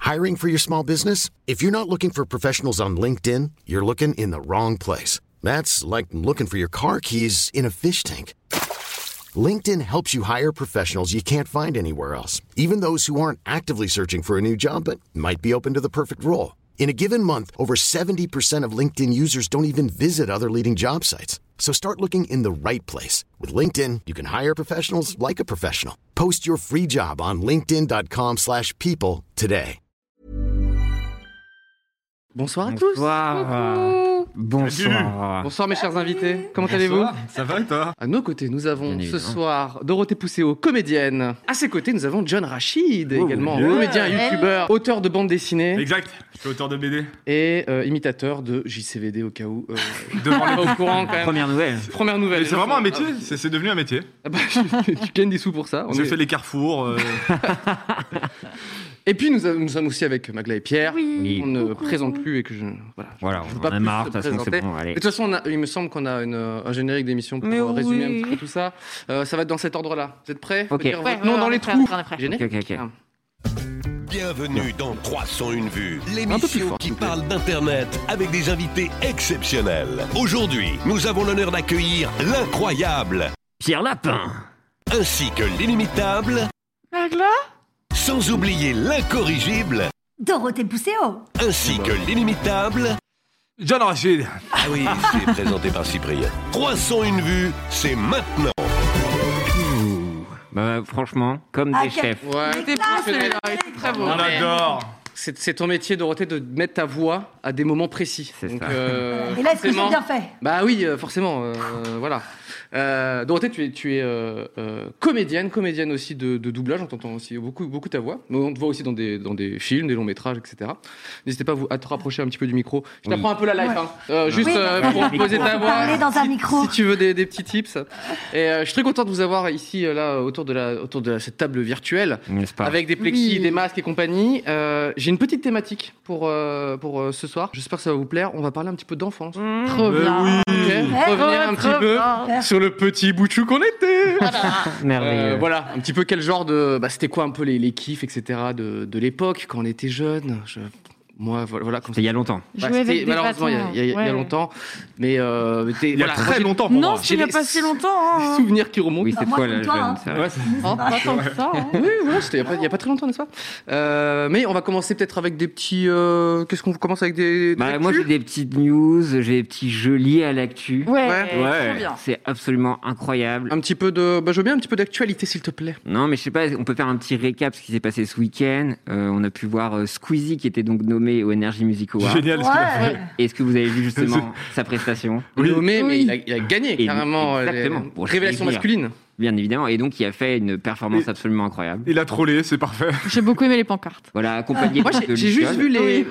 Hiring for your small business? If you're not looking for professionals on LinkedIn, you're looking in the wrong place. That's like looking for your car keys in a fish tank. LinkedIn helps you hire professionals you can't find anywhere else, even those who aren't actively searching for a new job but might be open to the perfect role. In a given month, over 70% of LinkedIn users don't even visit other leading job sites. So start looking in the right place. With LinkedIn, you can hire professionals like a professional. Post your free job on linkedin.com/people today. Bonsoir à tous. Bonsoir. Bonsoir mes chers invités. Comment allez-vous? Ça va et toi? À nos côtés, nous avons ce soir Dorothée Pousseau, comédienne. À ses côtés, nous avons John Rachid, également comédien, youtubeur, auteur de bande dessinée. Exact. Je suis auteur de BD. Et imitateur de JCVD au cas où. Devant les pas au courant quand même. Première nouvelle. C'est vraiment un métier. C'est devenu un métier. Ah bah, tu gagnes des sous pour ça. J'ai fait les carrefours. Et puis nous sommes aussi avec Magla et Pierre, Oui. qu'on ne présente plus et que je Voilà, je veux on pas en a plus marre, te de toute façon, c'est présenter. bon, allez. Et de toute façon, il me semble qu'on a un générique d'émission pour résumer un petit peu tout ça. Ça va être dans cet ordre-là. Vous êtes prêts? Ok. Non, dans les trous. Générique. Ok. Bienvenue dans 301 vues, Un peu plus l'émission fort, qui s'il vous plaît. parle d'Internet avec des invités exceptionnels. Aujourd'hui, nous avons l'honneur d'accueillir l'incroyable, Pierre Lapin. ainsi que l'inimitable, Magla, sans oublier l'incorrigible, Dorothée Pousseau. ainsi que l'inimitable. John Rachid. Ah oui, c'est présenté par Cyprien. 301 vues, c'est maintenant. Bah, franchement, comme des chefs. Ouais, T'es professionnel. très beau. On adore. C'est ton métier, Dorothée, de mettre ta voix à des moments précis. C'est Donc, ça. Et là, est-ce que j'ai forcément- bien fait? Bah oui, forcément. Voilà. Dorothée, tu es comédienne aussi de doublage. On t'entend aussi beaucoup ta voix. Mais on te voit aussi dans des films, des longs métrages, etc. N'hésitez pas à te rapprocher un petit peu du micro. Je t'apprends un peu la life, juste Oui, pour poser ta voix. parler dans un micro. Si tu veux des petits tips. Et je suis très content de vous avoir ici, là, autour de cette table virtuelle, N'est-ce pas? avec des plexis, des masques et compagnie. J'ai une petite thématique pour ce soir. J'espère que ça va vous plaire. On va parler un petit peu d'enfance. Trop bien. Ok, revenir un petit peu sur le petit bout de chou qu'on était. Merveilleux. Voilà, un petit peu quel genre de... c'était quoi un peu les kiffs, etc. de l'époque, quand on était jeune. Moi, voilà. Comme C'était il y a longtemps. Jouer c'était avec des malheureusement bâtons. il y a longtemps. Mais Il y a très longtemps pour Non, moi. il n'y a pas si longtemps. Des souvenirs qui remontent. Oui, c'est moi, toi comme la toi, jeune. hein. c'est vrai. Ouais, Pas tant que ça. Oui, voilà, c'était il y a pas très longtemps, n'est-ce pas? Mais on va commencer peut-être avec des petits... Qu'est-ce qu'on commence avec des Bah, moi, j'ai actus des petites news, j'ai des petits jeux liés à l'actu. Ouais, Ouais, trop bien. c'est absolument incroyable. Un petit peu de... je veux bien un petit peu d'actualité, s'il te plaît. Non, mais je sais pas, on peut faire un petit récap de ce qui s'est passé ce week-end. On a pu voir Squeezie qui était donc nommé au Energy Music Awards. Génial ce qu'il a fait. Ouais. Est-ce que vous avez vu justement sa prestation? Nommé, mais Oui. il a gagné Et- carrément. exactement. Pour Révélation dire. masculine. Bien évidemment, et donc il a fait une performance Et- absolument incroyable. Il a trollé, c'est parfait. J'ai beaucoup aimé les pancartes. Voilà, accompagné Moi, de j'ai juste Luciole. vu Oui.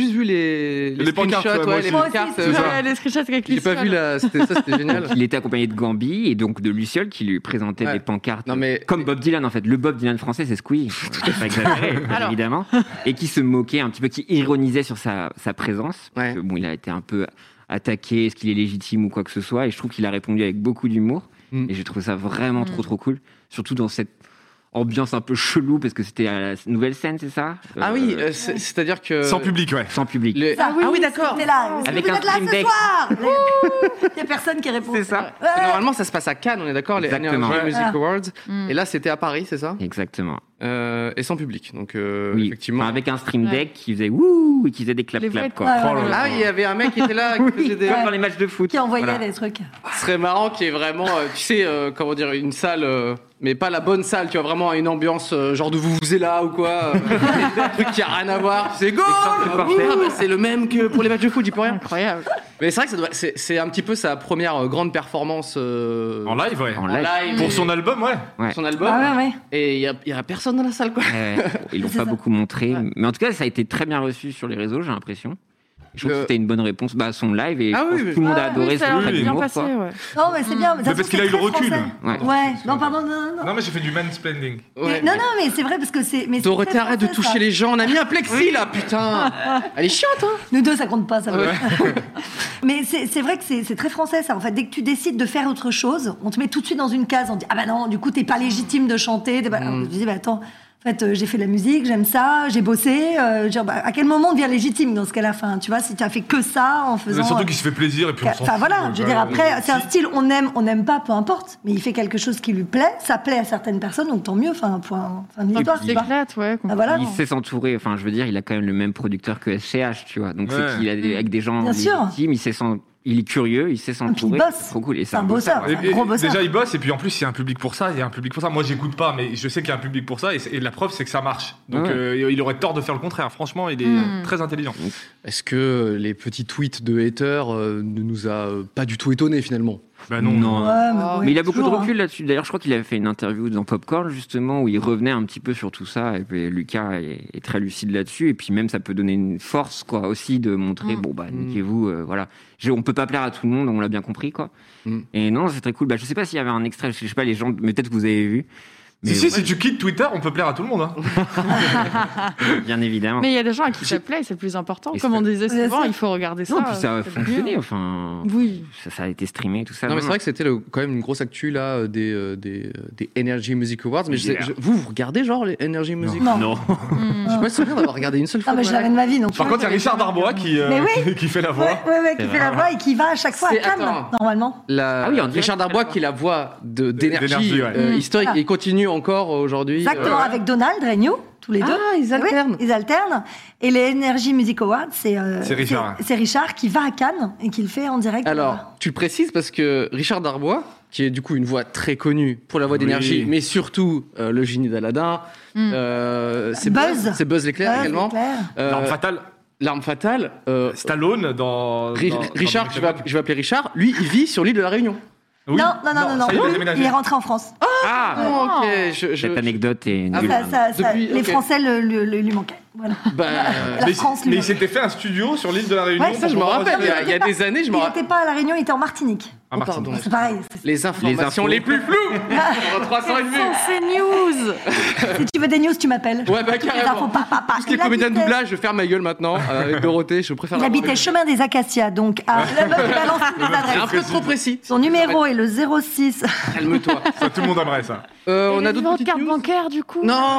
les pancartes, screenshots, ouais, moi les aussi. Moi aussi, pancartes. c'est ça. les screenshots avec J'ai pas vu c'était génial. Il était accompagné de Gambi et donc de Luciole qui lui présentait Ouais. des pancartes. Non, mais- Comme Bob Dylan en fait. Le Bob Dylan français c'est Squeezie. Faut pas exagérer, bien Alors. évidemment. Et qui se moquait un petit peu, qui ironisait sur sa présence. Ouais. Parce que, bon, il a été un peu attaqué, est-ce qu'il est légitime ou quoi que ce soit. Et je trouve qu'il a répondu avec beaucoup d'humour. Mm. Et j'ai trouvé ça vraiment trop cool. Surtout dans cette ambiance un peu chelou parce que c'était à la nouvelle scène, c'est ça? Ah oui, c'est-à-dire que... Sans public, ouais. Sans public. Ah oui, d'accord. T'es là. Est-ce que Avec vous un êtes là stream ce deck. soir. Il y a personne qui répond. C'est ça. Ouais. Normalement, ça se passe à Cannes, on est d'accord, les Exactement. Energy Music Ouais. Awards. Et là, c'était à Paris, c'est ça? Exactement. Et sans public. Donc, Oui. effectivement... Enfin, avec un stream deck qui faisait wouh et qui faisait des clap Les clap voix- quoi. Ouais, Oh là ouais, là. Ah, il y avait un mec qui était là, qui faisait des... Comme dans les matchs de foot. Qui envoyait Voilà. des trucs. Ce serait marrant qu'il y ait vraiment, tu sais, comment dire, une salle, mais pas la bonne salle, tu vois, vraiment une ambiance genre de Vuvuzela ou quoi, un truc qui a rien à voir, c'est goal. C'est le même que pour les matchs de foot, j'y peux rien. Incroyable. Mais c'est vrai que c'est un petit peu sa première grande performance En live, ouais. En live. Pour son album, ouais. Ouais. son album. Ah ouais. Et il y a personne dans la salle, quoi. Ouais, ils l'ont C'est pas ça. beaucoup montré, mais en tout cas, ça a été très bien reçu sur les réseaux, j'ai l'impression. Je trouve que c'était une bonne réponse à son live et Ah je pense oui, que tout le monde a Ah adoré oui, ça a son l'air trait bien d'humour. passé, quoi. ouais. Non, mais c'est bien. Mais parce qu'il a eu le recul. Ouais. Ouais. Non, pardon, non. Non, mais j'ai fait du mansplaining. Ouais. Non, mais c'est vrai parce que c'est. mais c'est Dorothée, très arrête de français, toucher ça. les gens, on a mis un plexi là, putain. Elle est chiante, hein. Nous deux, ça compte pas, ça va. Mais c'est vrai que c'est très français, ça. En fait, dès que tu décides de faire autre chose, on te met tout de suite dans une case. On dit ah bah non, du coup, t'es pas légitime de chanter. Je disais bah attends. En fait, j'ai fait de la musique, j'aime ça, j'ai bossé. À quel moment on devient légitime dans ce cas-là? Enfin, tu vois, si tu as fait que ça en faisant. Surtout qu'il se fait plaisir et puis on s'en Enfin fout. voilà, je veux dire, après, c'est un Si. style, on aime pas, peu importe. Mais il fait quelque chose qui lui plaît, ça plaît à certaines personnes, donc tant mieux. Enfin, point. Fin de l'histoire. Il tu vois. s'éclate, ouais. Ah, voilà. Il sait s'entourer, enfin je veux dire, il a quand même le même producteur que SCH, tu vois. Donc Ouais. c'est qu'il a avec des gens Bien sûr. légitimes, il est curieux, il sait puis il s'entourer. bosse. C'est trop cool. Et C'est un bosseur. Et- C'est un gros bosseur. Déjà, il bosse, et puis en plus, il y a un public pour ça. Moi, j'écoute pas, mais je sais qu'il y a un public pour ça, et la preuve, c'est que ça marche. Donc, Ouais. il aurait tort de faire le contraire. Franchement, il est très intelligent. Est-ce que les petits tweets de haters ne nous a pas du tout étonnés finalement? Bah non. Non. Ouais, Mais il a beaucoup de toujours, recul là-dessus. D'ailleurs, je crois qu'il avait fait une interview dans Popcorn, justement, où il revenait un petit peu sur tout ça. Et puis Lucas est très lucide là-dessus. Et puis même, ça peut donner une force, quoi, aussi, de montrer, niquez-vous, voilà. On peut pas plaire à tout le monde, on l'a bien compris, quoi. Et non, c'est très cool. Je sais pas s'il y avait un extrait, je sais pas, les gens, mais peut-être que vous avez vu. Mais Si tu quittes Twitter, on peut plaire à tout le monde. Hein. bien évidemment. Mais il y a des gens à qui ça plaît, c'est le plus important. Et Comme on disait Bien souvent, sûr. il faut regarder ça. Non, puis ça a c'est mieux. fonctionné, enfin. Oui. Ça a été streamé, tout ça. Non, mais c'est vrai que c'était quand même une grosse actu là des Energy Music Awards. Mais vous regardez genre les Energy Music Awards? Non. Je suis pas sûr d'avoir regardé une seule fois. Non, mais je l'avais de ma vie, donc. Par contre, il y a Richard Darbois qui fait la voix. Ouais, qui fait la voix et qui va à chaque fois à C'est- Cannes, attends. normalement. Ah oui, en direct, Richard Darbois qui est la voix d'énergie D'énergie, ouais. historique Voilà. et continue encore aujourd'hui. Exactement, avec Donald, Regnault, tous les deux. Ah, ils alternent. Oui, ils alternent. Et les Energy Music Awards, c'est Richard. C'est Richard qui va à Cannes et qui le fait en direct. Alors, tu précises parce que Richard Darbois, qui est du coup une voix très connue pour la voix d'énergie, mais surtout le génie d'Aladin, c'est Buzz. C'est Buzz l'éclair Buzz également. l'éclair. L'arme fatale. L'arme fatale. Stallone dans. Richard, je vais appeler Richard, lui, il vit sur l'île de la Réunion. Oui. Non. Ça y est, il a déménagé. Il est rentré en France. Ah, ok. Cette anecdote est Ah, nulle. Depuis- Les ok. Français lui manquaient. Voilà. Bah, La Mais, France, lui mais il manque. s'était fait un studio sur l'île de la Réunion. Ouais, ça, je me pour rappelle. pouvoir- Il y a des années, je me Il rappelle. n'était pas à La Réunion, il était en Martinique. Ah, Martinique. pardon. C'est pareil. Les informations les, infos. plus floues. 300 et demi. C'est news. Si tu veux des news, tu m'appelles. Ouais, bah Les infos, carrément. pa. Tout ce qui est Il comédien de habitait- doublage, je ferme ma gueule maintenant. Avec Dorothée, je préfère Il la habitait chemin des Acacias, donc à le mec qui balance toutes les C'est un adresses. peu trop précis. Son numéro est le 06. Calme-toi. Ça, tout le monde aimerait ça. On a d'autres Votre petites carte news bancaire, du coup. Non,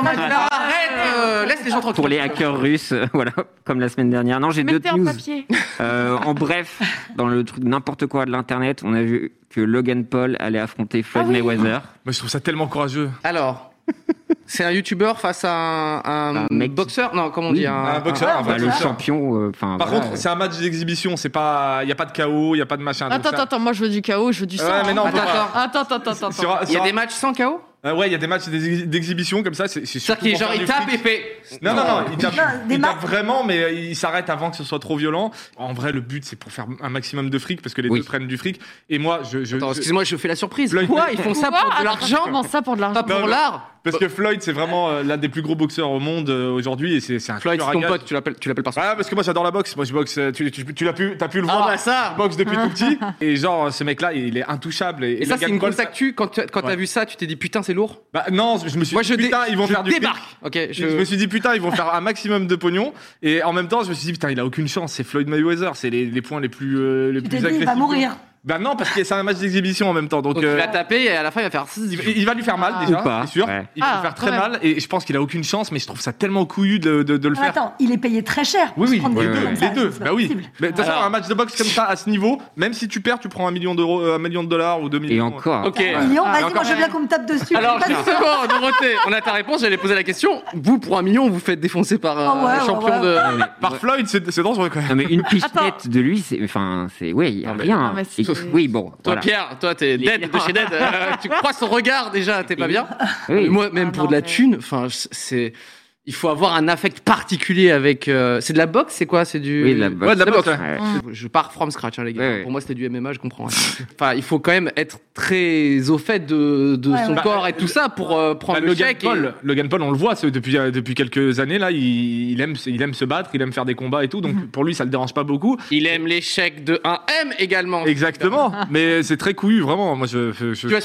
arrête. Laisse les gens tranquilles. Pour les hackers russes, voilà, comme la semaine dernière. Non, j'ai Mettez d'autres en news. papier. En bref, dans le truc n'importe quoi de l'internet, on a vu que Logan Paul allait affronter Floyd Mayweather. Moi, je trouve ça tellement courageux. Alors, c'est un youtubeur face à un mec qui- boxeur. Non, comment on Oui, dit un boxeur, un Bah, le boxeur. champion, enfin. Par contre, c'est un match d'exhibition. C'est pas, il y a pas de KO, il y a pas de machin. donc ça- Attends, moi je veux du chaos, je veux du sang. Ouais, mais non, on peut Attends, pas. Attends. Sur- Il y a sur- des matchs sans KO? Ouais, il y a des matchs d'exhibition comme ça. C'est C'est-à-dire qu'il genre il tape et fait. Non, il tape, Non, des il matchs- tape vraiment, mais il s'arrête avant que ce soit trop violent. En vrai, le but, c'est pour faire un maximum de fric, parce que les Oui. deux prennent du fric. Et moi, Attends, excuse-moi, je fais la surprise. Floyd- Quoi? Ils font ça pour de Attends, l'argent? Comment ça pour de l'argent Pas pour Non, l'art? Parce que Floyd, c'est vraiment l'un des plus gros boxeurs au monde aujourd'hui, et c'est un Floyd, tueur c'est à ton gages. pote, tu l'appelles par son. Ouais, parce que moi j'adore la boxe. Moi je boxe. T'as pu le Ah voir. bah ça. Je boxe depuis tout petit. Et genre ce mec-là, il est intouchable. Et ça, c'est Logan une Paul, grosse actu. Quand t'as Ouais. vu ça, tu t'es dit putain, c'est lourd. Bah non, je me suis Moi, dit putain, ils vont je faire du fric. débarque. Ok, Je me suis dit putain, ils vont faire un maximum de pognon. Et en même temps, je me suis dit putain, il a aucune chance. C'est Floyd Mayweather. C'est les points les plus Tu t'es dit, il va mourir. Bah non, parce que c'est un match d'exhibition en même temps. Donc Donc, il va taper et à la fin, il va faire. il va lui faire mal déjà, Ou pas, c'est sûr. ouais. Il va lui faire quand très même. mal. Et je pense qu'il a aucune chance. Mais je trouve ça tellement couillu de le Non, faire. attends, il est payé très cher. Pour Oui, se prendre des ouais, coups ouais. comme ça, les deux, c'est pas bah oui. possible. Mais de toute façon, Alors- un match de boxe comme ça, à ce niveau, même si tu perds, tu prends $1 million, $1 million ou 2 millions. Et encore. Ok. Million, vas-y, encore- moi je veux bien qu'on me tape dessus. Alors, Pas de- justement, Dorothée, on a ta réponse, j'allais poser la question. Vous, pour $1 million, vous faites défoncer par Ah ouais, un ouais, champion ouais. de. Par Floyd, c'est dangereux quand même. Non, mais une pichenette de lui, c'est. Enfin, c'est. Ouais, il y a rien. non, mais c'est- Et- oui, bon. Toi, voilà. Pierre, toi, t'es dead de chez dead. Tu crois son regard déjà, t'es pas bien. Oui. Moi, même pour non, de la mais- thune, enfin, c'est. Il faut avoir un affect particulier avec. C'est de la boxe, c'est quoi? C'est du. Oui, de la boxe. Ouais, de la boxe, ouais. Ouais. Je pars from scratch, hein, les gars. Ouais, ouais. Pour moi, c'était du MMA, je comprends. Rien. Enfin, il faut quand même être très au fait de Ouais, son ouais. corps et tout ça pour prendre le Logan chèque. Logan Paul, on le voit depuis quelques années là, il aime se battre, il aime faire des combats et tout, donc pour lui ça le dérange pas beaucoup. Il aime les chèques de 1M également. Exactement, mais c'est très couillu vraiment. Moi, Tu vas suivre.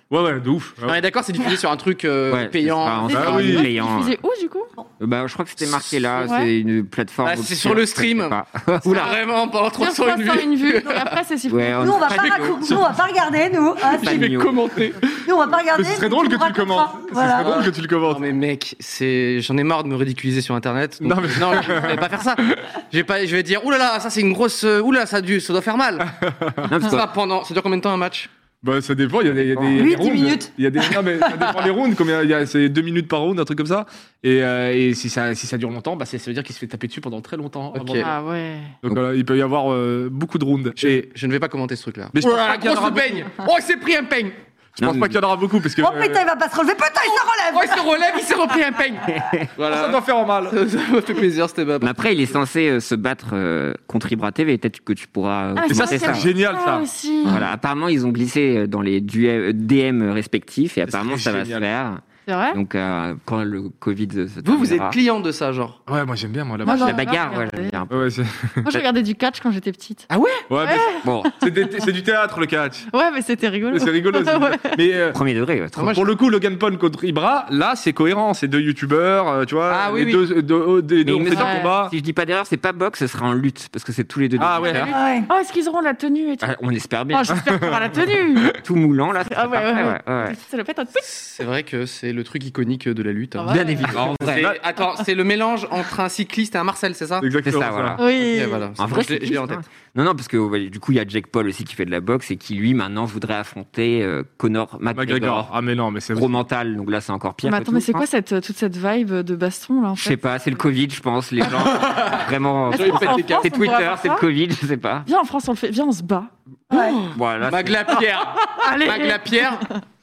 Ouais, de ouf. On est d'accord, c'est diffusé sur un truc Ouais, payant. ce sera en C'est Ah oui. payant. diffusé où, du coup? Je crois que c'était marqué là, Ouais. c'est une plateforme. Ah, c'est officielle, sur le je sais stream. pas. Oula, vraiment, pendant 300 100 vues. Donc après, c'est sifflé. Ouais, Nous, on va pas, Nous, nous, on va pas regarder, nous. Ah, Pas Je vais mignon. commenter. nous, on va pas regarder. Mais ce serait drôle que tu le commentes. Ce serait Voilà. drôle que tu le commentes. Non mais mec, j'en ai marre de me ridiculiser sur internet. Non, Donc, mais- non, je vais pas faire ça. Je vais dire oulala, ça c'est une grosse oulala, ça doit faire mal. Non, parce que- Ça dure combien de temps un match? Bah, ça dépend, il y a des 8, rounds. 10 minutes. Il y a des, non, mais ça dépend les rounds, c'est 2 minutes par round, un truc comme ça. Et si ça dure longtemps, bah, ça veut dire qu'il se fait taper dessus pendant très longtemps. Ok. avant. Ah ouais. Donc voilà, il peut y avoir beaucoup de rounds. Je ne vais pas commenter ce truc-là. Mais je pense Oulala, pas qu'il y en grosse aura beaucoup. peigne. Oh, il s'est pris un peigne. Je pense Non, pas mais- qu'il y en aura beaucoup parce que. Oh putain, il va pas se relever. Putain, il se relève. Oh, il se relève, il s'est repris un peigne. ça Voilà. doit faire mal. Ça m'a fait plaisir, c'était pas. Mais après, il est censé se battre contre Ibra TV. Peut-être que tu pourras. Ah, Et ça, c'est c'est ça. génial, ça. aussi. Voilà, apparemment, ils ont glissé dans les DM respectifs et apparemment, ça va se génial. faire. C'est vrai? Donc, quand le Covid se Vous êtes terminera. client de ça, genre. Ouais, moi j'aime bien, moi, la Moi, vache. j'en La ai pas bagarre, ouais, regardé. j'aime bien. Ouais, Moi, je regardais du catch quand j'étais petite. ouais, mais Bon, c'est du théâtre, le catch. Ouais, mais c'était rigolo. C'est rigolo. c'est- Ouais. Mais premier degré. Ouais, trop. Moi, pour le coup, Logan Paul contre Ibra, là, c'est cohérent. C'est deux youtubeurs, tu vois. Ah oui, les oui. deux Mais ont il me fait des semble- combats. Si je dis pas d'erreur, c'est pas boxe, ce sera en lutte parce que c'est tous les deux. des Ah ouais. lutteurs. Ah ouais. Oh, est-ce qu'ils auront la tenue et tout? Ah, on espère bien. Oh, j'espère qu'il y aura la tenue. Tout moulant là. c'est Ah ouais, parfait, ouais. Ça le fait un tweet. C'est vrai que c'est le truc iconique de la lutte. hein. Ah ouais. Bien évidemment. En vrai. Attends, c'est le mélange entre un cycliste et un Marcel, c'est ça? C'est Exactement. ça, voilà. Oui. Ok, voilà. En vrai, je l'ai en tête. Non, non, parce que ouais, du coup, il y a Jake Paul aussi qui fait de la boxe et qui lui maintenant voudrait affronter Conor McGregor. McGregor. Ah, mais non, mais c'est Gros mental, donc là c'est encore pire. Mais que attends, tout, mais c'est je quoi pense. toute cette vibe de baston là en Je fait? sais pas, c'est le Covid, je pense. Les gens vraiment. Est-ce qu'en France, C'est on pourrait Twitter, faire c'est le ça? Covid, je sais pas. Viens en France, on le fait. Viens, on se bat. Ouais. Voilà. Maglapierre. Allez. Maglapierre,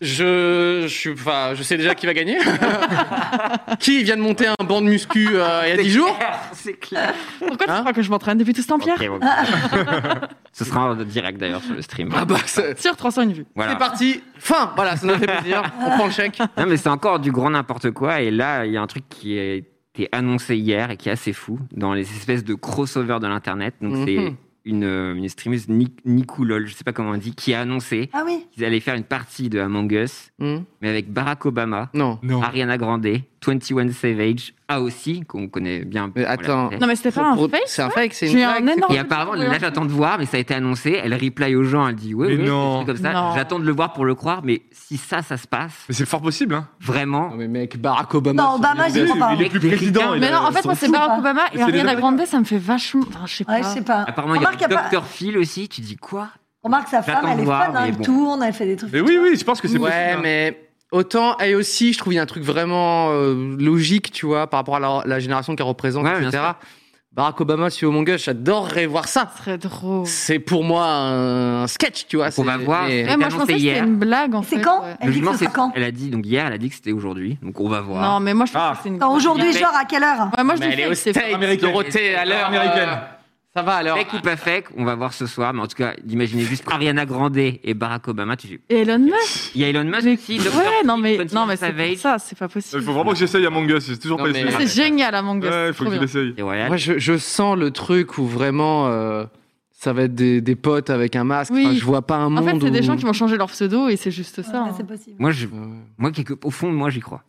je sais déjà qui va gagner. Qui vient de monter un banc de muscu il y a 10 jours? C'est clair. Pourquoi tu Hein crois que je m'entraîne depuis tout ce temps, Pierre? Ok, ok. Ce sera en direct d'ailleurs sur le stream. Ah bah, c'est Sur 301 vues. Voilà. parti. Fin. Voilà, ça nous fait plaisir. On prend le chèque. Non, mais c'est encore du grand n'importe quoi. Et là, il y a un truc qui a été annoncé hier et qui est assez fou dans les espèces de crossover de l'internet. Donc, c'est Mhm. une streameuse, Nicoulol, je sais pas comment on dit, qui a annoncé Ah oui. qu'ils allaient faire une partie de Among Us, mais avec Barack Obama, Non. Non. Ariana Grande, 21 Savage, aussi qu'on connaît bien. Mais pour la attends. télé. Non, mais c'était pas un fake? C'est un fake, c'est une J'ai un blague. énorme- Et apparemment, là, j'attends de voir, mais ça a été annoncé. Elle reply aux gens, elle dit ouais, Mais ouais, non. c'est comme ça. Non. J'attends de le voir pour le croire, mais si ça se passe, Mais c'est fort possible, hein. vraiment. Non mais mec, Barack Obama. Non, c'est Obama, une j'y crois pas. Il est plus président. Mais non, en fait, moi, c'est Barack Obama et C'est Ariana les Grande, ça me fait vachement. Enfin, je sais Ouais, pas. je sais pas. Apparemment, il y Remarque, a y a pas- Dr. Phil aussi. Tu dis quoi? Remarque, sa femme, J'attends elle de est voir, fun, hein, mais elle bon. tourne, elle fait des trucs. Mais oui, je pense que c'est possible. Ouais, hein. mais autant elle aussi, je trouve il y a un truc vraiment logique, tu vois, par rapport à la génération qu'elle représente, Ouais, bien etc. Barack Obama sur Among Us, j'adorerais voir ça. Ce serait drôle. C'est pour moi un sketch, tu vois. On va voir. mais- Ouais, Ouais, moi, je annoncé pensais que c'était hier. une blague en fait. C'est quand ouais. Elle dit que ce Logiquement, sera quand elle a dit, donc hier, elle a dit que c'était aujourd'hui. Donc on va voir. Non, mais moi, je pense Ah. que c'est une. Attends, aujourd'hui, Mais- genre à quelle heure Ouais, moi, je Mais dis elle est fake, au c'est States, américaine. Dorothée, à l'heure Américaine. Ça va alors. Fake ou pas fake, on va voir ce soir. Mais en tout cas, imaginez juste Ariana Grande et Barack Obama. Tu dis, Et Elon Musk. il y a Elon Musk Mais- aussi. Ouais, Dr. non, mais, Phil, non, mais c'est Savage. pour ça, c'est pas Il possible. faut vraiment que j'essaye Among Us. J'ai toujours Non, pas mais- essayé. C'est génial, Among Us. Ouais, il faut Trop que je bien. l'essaye. Et Royal. Moi, je sens le truc où vraiment ça va être des potes avec un masque. Oui. Enfin, je vois pas un En monde. fait, c'est des où- gens qui vont changer leur pseudo et c'est juste ça. Ouais, hein. c'est possible. Moi, au fond, moi, j'y crois.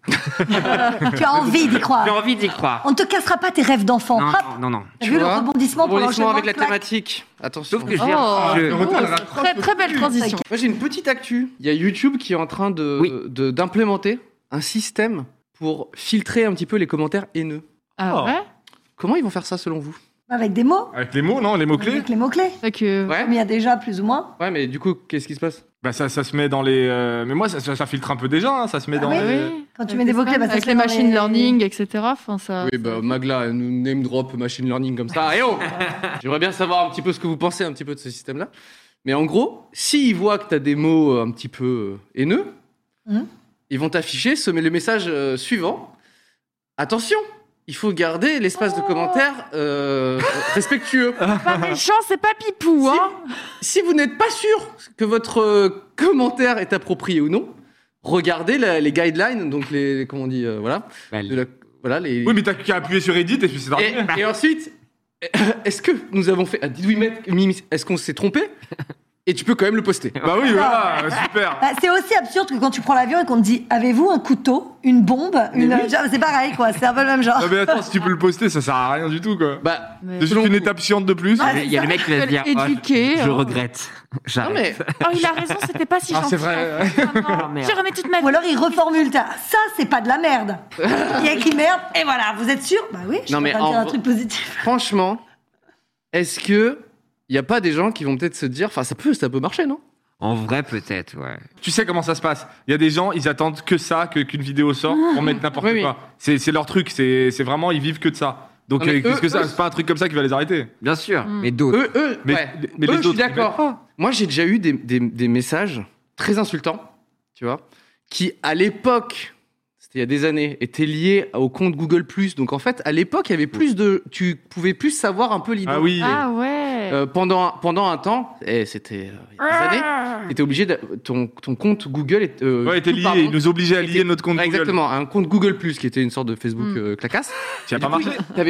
Tu as envie d'y croire. J'ai envie d'y croire. On ne te cassera pas tes rêves d'enfant. Non, Hop, non, non. t'as Tu vu le vois, rebondissement pour Rebondissement l'enchaînement avec la clac. thématique. Attention. Sauf que Oh, j'ai. très, très belle transition. Moi, j'ai une petite actu. Il y a YouTube qui est en train Oui. d'implémenter un système pour filtrer un petit peu les commentaires haineux. Ah Oh. ouais? Comment ils vont faire ça selon vous? Avec des mots. Avec les mots, non? Les mots-clés? Avec les mots-clés. Fait que. Ouais. Comme il y a déjà plus ou moins. Ouais, mais du coup, qu'est-ce qui se passe? Bah, ça se met dans les. Mais moi, ça filtre un peu déjà. Hein. Ça se met Ah dans oui, les. Oui. Quand tu mets des mots-clés, bah, ça avec se les met dans machine les- learning, etc. Enfin, ça. Oui, bah Magla, elle nous name drop machine learning comme ça. Et oh J'aimerais bien savoir un petit peu ce que vous pensez un petit peu de ce système-là. Mais en gros, s'ils voient que tu as des mots un petit peu haineux, Mhm. ils vont t'afficher le message suivant. Attention, il faut garder l'espace de commentaires respectueux. Pas méchant, c'est pas pipou, hein. Si vous n'êtes pas sûr que votre commentaire est approprié ou non, regardez les guidelines, donc les comment on dit, voilà, Bah, voilà les. Oui, mais t'as qu'à appuyer sur Edit et puis c'est terminé. Et ensuite, est-ce que nous avons fait. Did we make- est-ce qu'on s'est trompé? et tu peux quand même le poster. Bah oui, voilà, super. Bah, c'est aussi absurde que quand tu prends l'avion et qu'on te dit avez-vous un couteau, une bombe, genre, c'est pareil quoi, c'est un peu le même genre. Non mais attends, si tu peux le poster, ça sert à rien du tout quoi. Bah, Mais- C'est juste une étape chiante de plus. Ouais. Il y a le mec qui va se dire Éduqué, je hein. regrette. non J'arrête. mais Oh, il a raison, c'était pas si Ah, gentil. c'est vrai. en fait. Vraiment. Merde. Je remets toute ma Ou vie. alors il reformule ça c'est pas de la merde. Il y a écrit merde et voilà, vous êtes sûr? Bah oui, je Non, suis mais en train de dire en un truc positif. franchement, est-ce que il y a pas des gens qui vont peut-être se dire, enfin ça peut marcher, non? En vrai, peut-être, ouais. Tu sais comment ça se passe. Il y a des gens, ils attendent que ça, qu'une vidéo sorte pour mettre n'importe Oui, quoi. C'est leur truc, c'est vraiment, ils vivent que de ça. Donc, Non, mais qu'est-ce que eux, ça, c'est pas un truc comme ça qui va les arrêter. Bien sûr, Mm. mais d'autres. Mais- Ouais. mais Eux, les je suis autres, ils d'accord. Moi, j'ai déjà eu des messages très insultants, tu vois, qui à l'époque, c'était il y a des années, étaient liés au compte Google+. Donc en fait, à l'époque, il y avait tu pouvais plus savoir un peu l'idée. Ah oui. Ah ouais. Pendant un temps, et c'était il y a des années, t'étais obligé ton compte Google Ouais, était lié. Ils nous obligeaient à lier notre compte Google. Exactement, un compte Google+, qui était une sorte de Facebook clacasse. Ça a pas marché.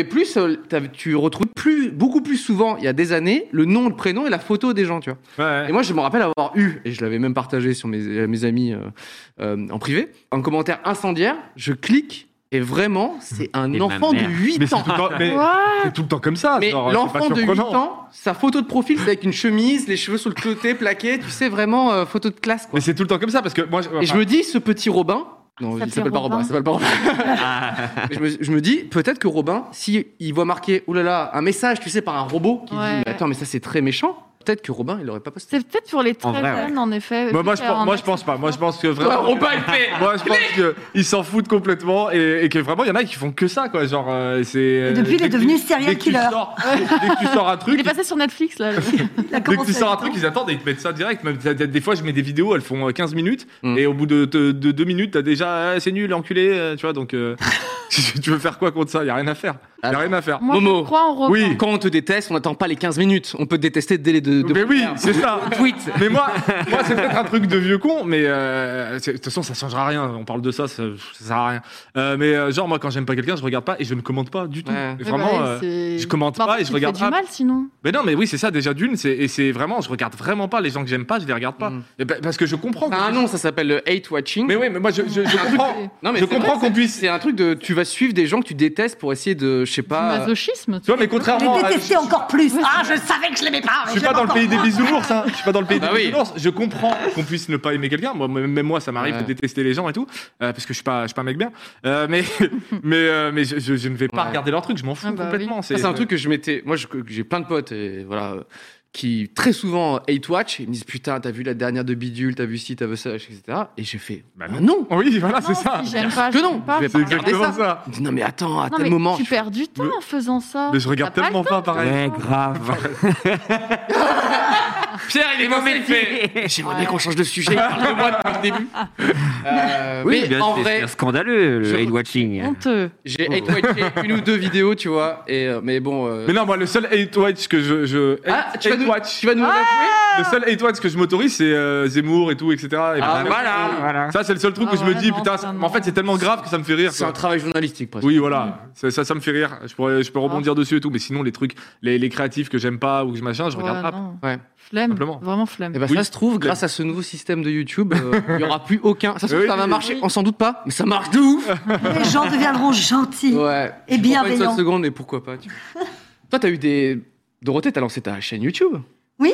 Tu retrouves beaucoup plus souvent, il y a des années, le nom, le prénom et la photo des gens, tu vois. Ouais. Et moi, je me rappelle avoir eu, et je l'avais même partagé sur mes amis en privé, un commentaire incendiaire. Je clique et vraiment, c'est un Et ma enfant de mère. 8 Mais c'est ans. tout le temps, mais What c'est tout le temps comme ça. Mais genre, c'est pas l'enfant de 8 surprenant. ans, sa photo de profil, c'est avec une chemise, les cheveux sur le côté, plaqués, tu sais, vraiment photo de classe, quoi. Mais c'est tout le temps comme ça parce que moi. Et je me dis, ce petit Robin. Non, il s'appelle pas Robin, il s'appelle pas Robin. Mais je me dis, peut-être que Robin, si il voit marqué, oulala, un message, tu sais, par un robot qui Ouais. dit, mais attends, mais ça c'est très méchant. Peut-être que Robin, il l'aurait pas posté. C'est peut-être pour les très En vrai, ouais. jeunes, en effet. Moi, Vu qu'il y a un je pense pas. Moi, je pense que vraiment. Robin, il fait. Moi, je pense qu'ils s'en foutent complètement et que vraiment, il y en a qui font que ça, quoi. Genre, c'est. Et depuis, il est devenu serial killer. Dès que tu sors un Il truc, est passé sur Netflix, là. Il a dès que commencé tu sors un à truc, être ils attendent et ils te mettent ça direct. Même, des fois, je mets des vidéos, elles font 15 minutes. Mm. Et au bout de 2 minutes, t'as déjà, ah, c'est nul, enculé, tu vois. Donc, tu veux faire quoi contre ça? Il y a rien à faire. Il y a rien à faire. Moi, Momo. je crois en Robin. Oui. Quand on te déteste, on n'attend pas les 15 minutes. On peut te détester dès les deux. Mais oui, c'est ça. Tweet. Mais moi c'est peut-être un truc de vieux con, mais de toute façon, ça changera rien. On parle de ça sert à rien. Mais genre, moi, quand j'aime pas quelqu'un, je regarde pas et je ne commente pas du tout. Ouais. Et Ouais, vraiment, bah, c'est- je commente Bah, pas et tu je regarde fais du pas. mal, sinon. Mais non, mais oui, c'est ça, déjà d'une, c'est vraiment, je regarde vraiment pas les gens que j'aime pas, je les regarde pas. Mm. Et parce que je comprends. Ça a un nom, ça s'appelle le hate watching. Mais oui, mais moi, je comprends. Non, mais Je c'est comprends vrai, qu'on puisse. C'est un truc de. Tu vas suivre des gens que tu détestes pour essayer de. Je sais Du pas. masochisme. Tu vois, mais contrairement Je à. l'ai détesté encore plus. Ah, je savais que je l'aimais pas. Je suis pas dans le pays des bisounours, hein. Je suis pas dans le pays Ah bah des oui. bisounours. Je comprends qu'on puisse ne pas aimer quelqu'un. Moi, même moi, ça m'arrive Ouais. de détester les gens et tout, parce que je suis pas un mec bien. Mais je ne vais pas Ouais. regarder leurs trucs. Je m'en fous Ah bah complètement. Ça, c'est un truc que je m'étais. Moi, j'ai plein de potes et voilà. Qui très souvent hate watch, ils me disent putain, t'as vu la dernière de Bidule, t'as vu ci, t'as vu ça, etc. Et j'ai fait Bah bah non. Oui, voilà, Non, c'est ça. si j'aime pas, Que je non. j'aime pas. Je vais C'est pas regarder exactement ça. ça. Ils me disent, non mais attends, à Non, tel mais moment. tu perds du temps en faisant ça. Mais je regarde T'as pas tellement le pas temps. pareil. Ouais, grave. Pierre, il est mauvais fait. J'aimerais bien qu'on change de sujet. Parle-moi depuis le début. Oui, mais bien, en c'est vrai, scandaleux, je- le hate watching. Honteux. j'ai hate watché une ou deux vidéos, tu vois. Et mais bon. Mais non, moi, le seul hate watch que Ah, tu vas hate nous watch. l'avouer. Le seul hate watch que je m'autorise, c'est Zemmour et tout, etc. Et Ah, voilà. Ça, c'est le seul truc Ah où je me ouais, dis, non, putain, putain, en fait, c'est tellement grave que ça me fait rire. C'est un quoi. travail journalistique presque. Oui, voilà. Ça me fait rire. Je peux rebondir dessus et tout. Mais sinon, les trucs, les créatifs que j'aime pas ou que je machin, je regarde Ouais, pas. non. Ouais. Flemme. Simplement. Vraiment flemme. Et bah, Oui. ça se trouve, grâce à ce nouveau système de YouTube, il y aura plus aucun. Ça se trouve, Oui, ça va oui, marcher. oui. On s'en doute pas, mais ça marche de ouf. Les gens deviendront gentils. Ouais. Et Je prends pas une bienveillant. seule seconde, mais pourquoi pas. Toi, t'as eu des. Dorothée, t'as lancé ta chaîne YouTube. Oui.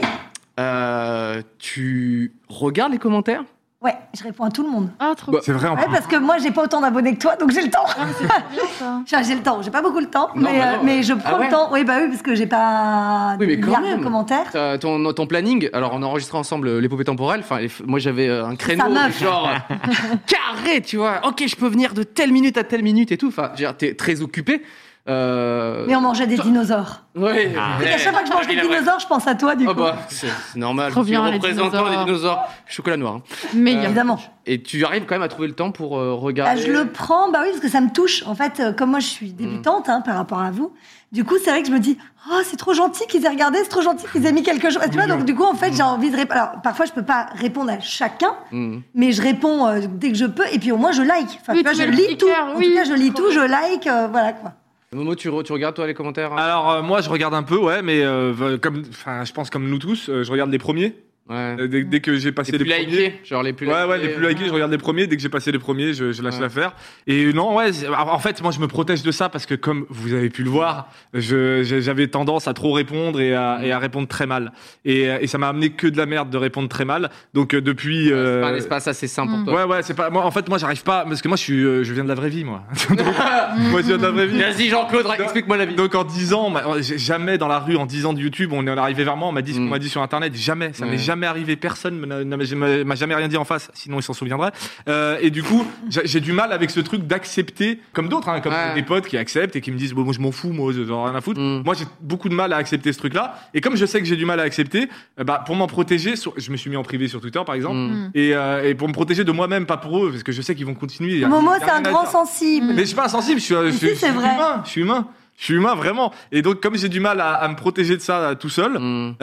Tu regardes les commentaires? Ouais, je réponds à tout le monde. Ah, trop Bah, C'est vrai, en Ouais, plus. parce que moi, j'ai pas autant d'abonnés que toi, donc j'ai le temps. bien ça. Enfin, j'ai le temps. J'ai pas beaucoup le temps, Non, mais, bah non. mais je prends Ah ouais le temps. Oui, bah oui, parce que j'ai pas Oui, mais des quand milliards même. de commentaires. Ton planning, alors on a enregistré ensemble l'épopée temporelle. Enfin, moi j'avais un créneau Sa meuf. genre carré, tu vois. Ok, je peux venir de telle minute à telle minute et tout. Enfin, t'es très occupé. Mais on mangeait des dinosaures. Ouais. Et à chaque fois que je mange des dinosaures, je pense à toi, du Ah coup. bah, c'est normal. Trop Je suis bien, les représentant dinosaures. des dinosaures. Chocolat noir. hein. Meilleur. Évidemment. Et tu arrives quand même à trouver le temps pour Bah, regarder. je le prends, bah oui, parce que ça me touche. En fait, comme moi, je suis débutante par rapport à vous. Du coup, c'est vrai que je me dis, oh, c'est trop gentil qu'ils aient regardé, c'est trop gentil qu'ils aient mis quelque chose. Tu vois, donc du coup, en fait, j'ai envie de répondre. Alors, parfois, je peux pas répondre à chacun, Mhm. mais je réponds dès que je peux, et puis au moins, je like. Enfin, Oui, tu vois, tu je mets le lis petit tout. cœur, En oui. tout cas, je lis tout, je like, voilà quoi. Momo, tu regardes toi les commentaires hein Alors, moi, je regarde un peu, ouais, mais je pense comme nous tous, je regarde les premiers. Ouais. Dès que j'ai passé Les plus premiers. likés, genre les plus likés. Ouais, les plus likés, je regarde les premiers. Dès que j'ai passé les premiers, je lâche l'affaire. Et non, en fait, moi, je me protège de ça parce que, comme vous avez pu le voir, j'avais tendance à trop répondre et à répondre très mal. Et ça m'a amené que de la merde de répondre très mal. Donc, depuis. C'est pas un espace assez simple pour toi. Ouais, c'est pas. Moi, en fait, moi, j'arrive pas parce que moi, je viens de la vraie vie, moi. Moi, je viens de la vraie vie. Vas-y, Jean-Claude, explique-moi la vie. Donc, en 10 ans, jamais dans la rue, en 10 ans de YouTube, on est arrivé vers moi, on m'a dit ce qu'on m'a dit sur Internet. Jamais, ça m'est jamais arrivé. Personne m'a jamais rien dit en face. Sinon, il s'en souviendrait. Et du coup, j'ai du mal avec ce truc d'accepter, comme d'autres, hein, comme des potes qui acceptent et qui me disent bon, moi, je m'en fous, moi, j'en ai rien à foutre. Moi, j'ai beaucoup de mal à accepter ce truc-là. Et comme je sais que j'ai du mal à accepter, pour m'en protéger, je me suis mis en privé sur Twitter, par exemple, et pour me protéger de moi-même, pas pour eux, parce que je sais qu'ils vont continuer. Momo, c'est un grand sensible. Mais je suis pas insensible, je suis humain. Je suis humain, vraiment. Et donc, comme j'ai du mal à me protéger de ça tout seul,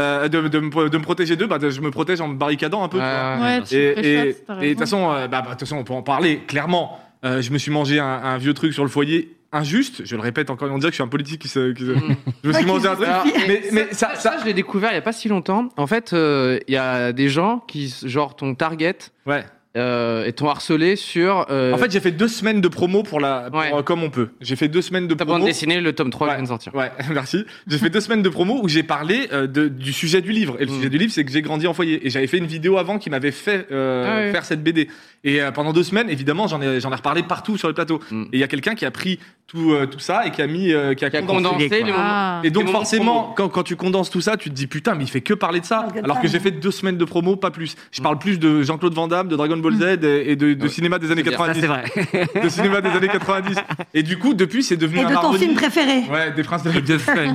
de me protéger d'eux, je me protège en me barricadant un peu. Ouais, Et de toute façon, on peut en parler clairement. Je me suis mangé un vieux truc sur le foyer. Injuste, je le répète encore, on dirait que je suis un politique je me suis mangé un truc. Mais ça, je l'ai découvert il y a pas si longtemps. En fait, il y a des gens qui, genre, ton target. Ouais. Et t'ont harcelé sur. En fait, j'ai fait 2 semaines de promo pour comme on peut. J'ai fait 2 semaines de promo. Ta bande dessinée, le tome 3 vient de sortir. Ouais, merci. J'ai fait 2 semaines de promo où j'ai parlé du sujet du livre. Et le sujet du livre, c'est que j'ai grandi en foyer. Et j'avais fait une vidéo avant qui m'avait fait faire cette BD. Et pendant 2 semaines, évidemment, j'en ai reparlé partout sur le plateau. Et il y a quelqu'un qui a pris tout ça et qui a condensé les moments. Et donc forcément, quand tu condenses tout ça, tu te dis putain, mais il fait que parler de ça. Alors que j'ai fait 2 semaines de promo, pas plus. Je parle plus de Jean-Claude Van Damme, de Dragon Ball Z et de cinéma des années 90. Ça, c'est vrai. De cinéma des années 90. Et du coup, depuis, c'est devenu Et de ton film préféré. Ouais, des princes de la ville. De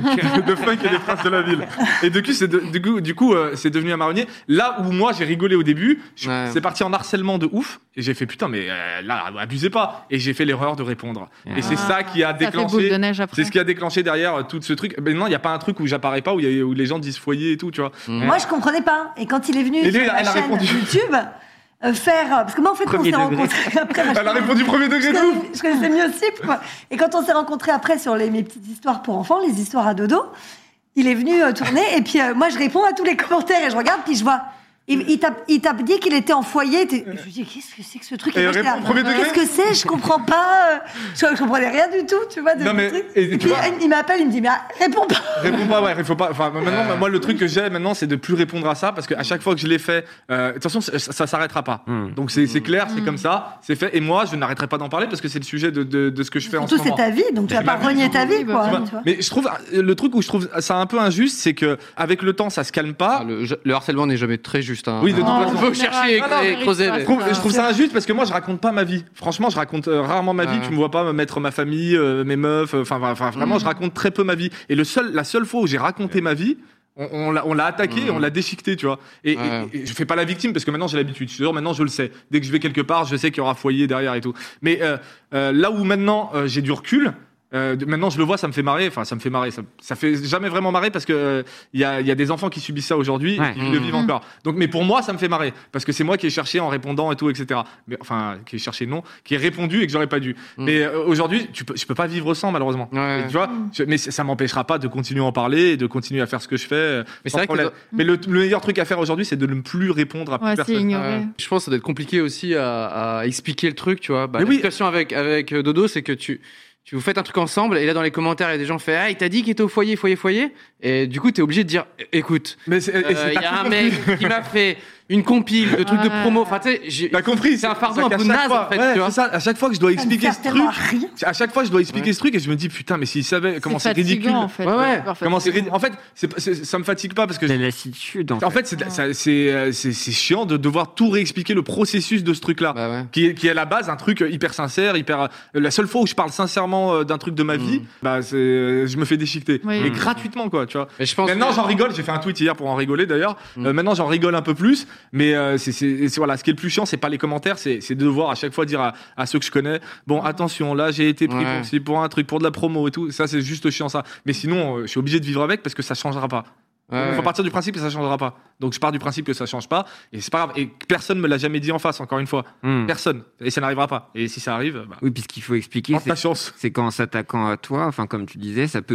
Funk et des princes de la ville. Et du coup, c'est devenu un marronnier. Là où moi, j'ai rigolé au début, c'est parti en harcèlement de ouf. Et j'ai fait putain, mais là, abusez pas. Et j'ai fait l'erreur de répondre. Et c'est ça qui a déclenché. C'est ce qui a déclenché derrière tout ce truc. Mais non, il n'y a pas un truc où j'apparais pas, où les gens disent foyer et tout, tu vois. Moi, je comprenais pas. Et quand il est venu sur ma chaîne YouTube parce que moi, en fait, on s'est rencontrés après. Elle a répondu premier degré de ouf. Je connaissais mieux aussi, quoi. Et quand on s'est rencontrés après sur mes petites histoires pour enfants, les histoires à dodo, il est venu tourner. Et puis, moi, je réponds à tous les commentaires et je regarde, puis je vois. Il t'a dit qu'il était en foyer. Je me dis, qu'est-ce que c'est que ce truc? Qu'est-ce que c'est? Je comprends pas. Je comprenais rien du tout, tu vois. Et puis il m'appelle, il me dit, mais réponds pas. Réponds pas, ouais, il faut pas. Enfin, maintenant, moi, le truc que j'ai maintenant, c'est de plus répondre à ça parce qu'à chaque fois que je l'ai fait, de toute façon, ça s'arrêtera pas. Donc c'est clair, c'est comme ça, c'est fait. Et moi, je n'arrêterai pas d'en parler parce que c'est le sujet de ce que je fais en ce moment. Surtout, c'est ta vie, donc tu vas pas renier ta vie, quoi. Mais je trouve le truc où je trouve ça un peu injuste, c'est que avec le temps, ça se calme pas. Le harcèlement n'est jamais très juste. Oui, de toute façon. Faut chercher et creuser. Je trouve ça injuste parce que moi, je raconte pas ma vie. Franchement, je raconte rarement ma vie. Tu me vois pas me mettre ma famille, mes meufs. Enfin, vraiment, je raconte très peu ma vie. Et la seule fois où j'ai raconté ma vie, on l'a attaqué, on l'a déchiqueté, tu vois. Et je fais pas la victime parce que maintenant j'ai l'habitude. Je suis sûr, maintenant je le sais. Dès que je vais quelque part, je sais qu'il y aura foyer derrière et tout. Mais là où maintenant j'ai du recul. Maintenant je le vois, ça me fait marrer. Enfin, ça me fait marrer. Ça fait jamais vraiment marrer parce que il y a des enfants qui subissent ça aujourd'hui et qui le vivent encore. Donc, mais pour moi, ça me fait marrer parce que c'est moi qui ai cherché en répondant et tout, etc. Mais enfin, qui ai cherché non, qui ai répondu et que j'aurais pas dû. Mais aujourd'hui, je peux pas vivre sans malheureusement. Et, tu vois. Mais ça m'empêchera pas de continuer à en parler et de continuer à faire ce que je fais. Mais c'est vrai mais le meilleur truc à faire aujourd'hui, c'est de ne plus répondre à plus personne. Je pense que ça doit être compliqué aussi à expliquer le truc, tu vois. La situation avec Dodo, c'est que tu vous faites un truc ensemble et là dans les commentaires il y a des gens qui font il t'a dit qu'il était au foyer et du coup t'es obligé de dire écoute il y a un mec qui m'a fait une compile de trucs de promo, enfin tu sais, t'as compris, c'est un fardeau un peu naze en fait, tu vois. C'est ça, à chaque fois que je dois expliquer ce truc, et je me dis putain, mais s'il savait comment c'est ridicule en fait. Comment c'est ridicule. En fait, ça me fatigue pas parce que la lassitude en fait c'est chiant de devoir tout réexpliquer le processus de ce truc là qui est à la base un truc hyper sincère, la seule fois où je parle sincèrement d'un truc de ma vie, je me fais déchiqueter mais gratuitement quoi, tu vois. Maintenant j'en rigole, j'ai fait un tweet hier pour en rigoler d'ailleurs. Maintenant j'en rigole un peu plus. Mais voilà, ce qui est le plus chiant, c'est pas les commentaires, c'est de devoir à chaque fois dire à ceux que je connais, bon attention, là j'ai été pris pour un truc, pour de la promo et tout. Ça c'est juste chiant ça. Mais sinon, je suis obligé de vivre avec parce que ça changera pas. Il faut partir du principe que ça changera pas. Donc je pars du principe que ça change pas et c'est pas grave. Et personne me l'a jamais dit en face, encore une fois. Personne. Et ça n'arrivera pas. Et si ça arrive, oui, puisqu'il faut expliquer, ta chance. C'est qu'en s'attaquant à toi, enfin comme tu disais, ça peut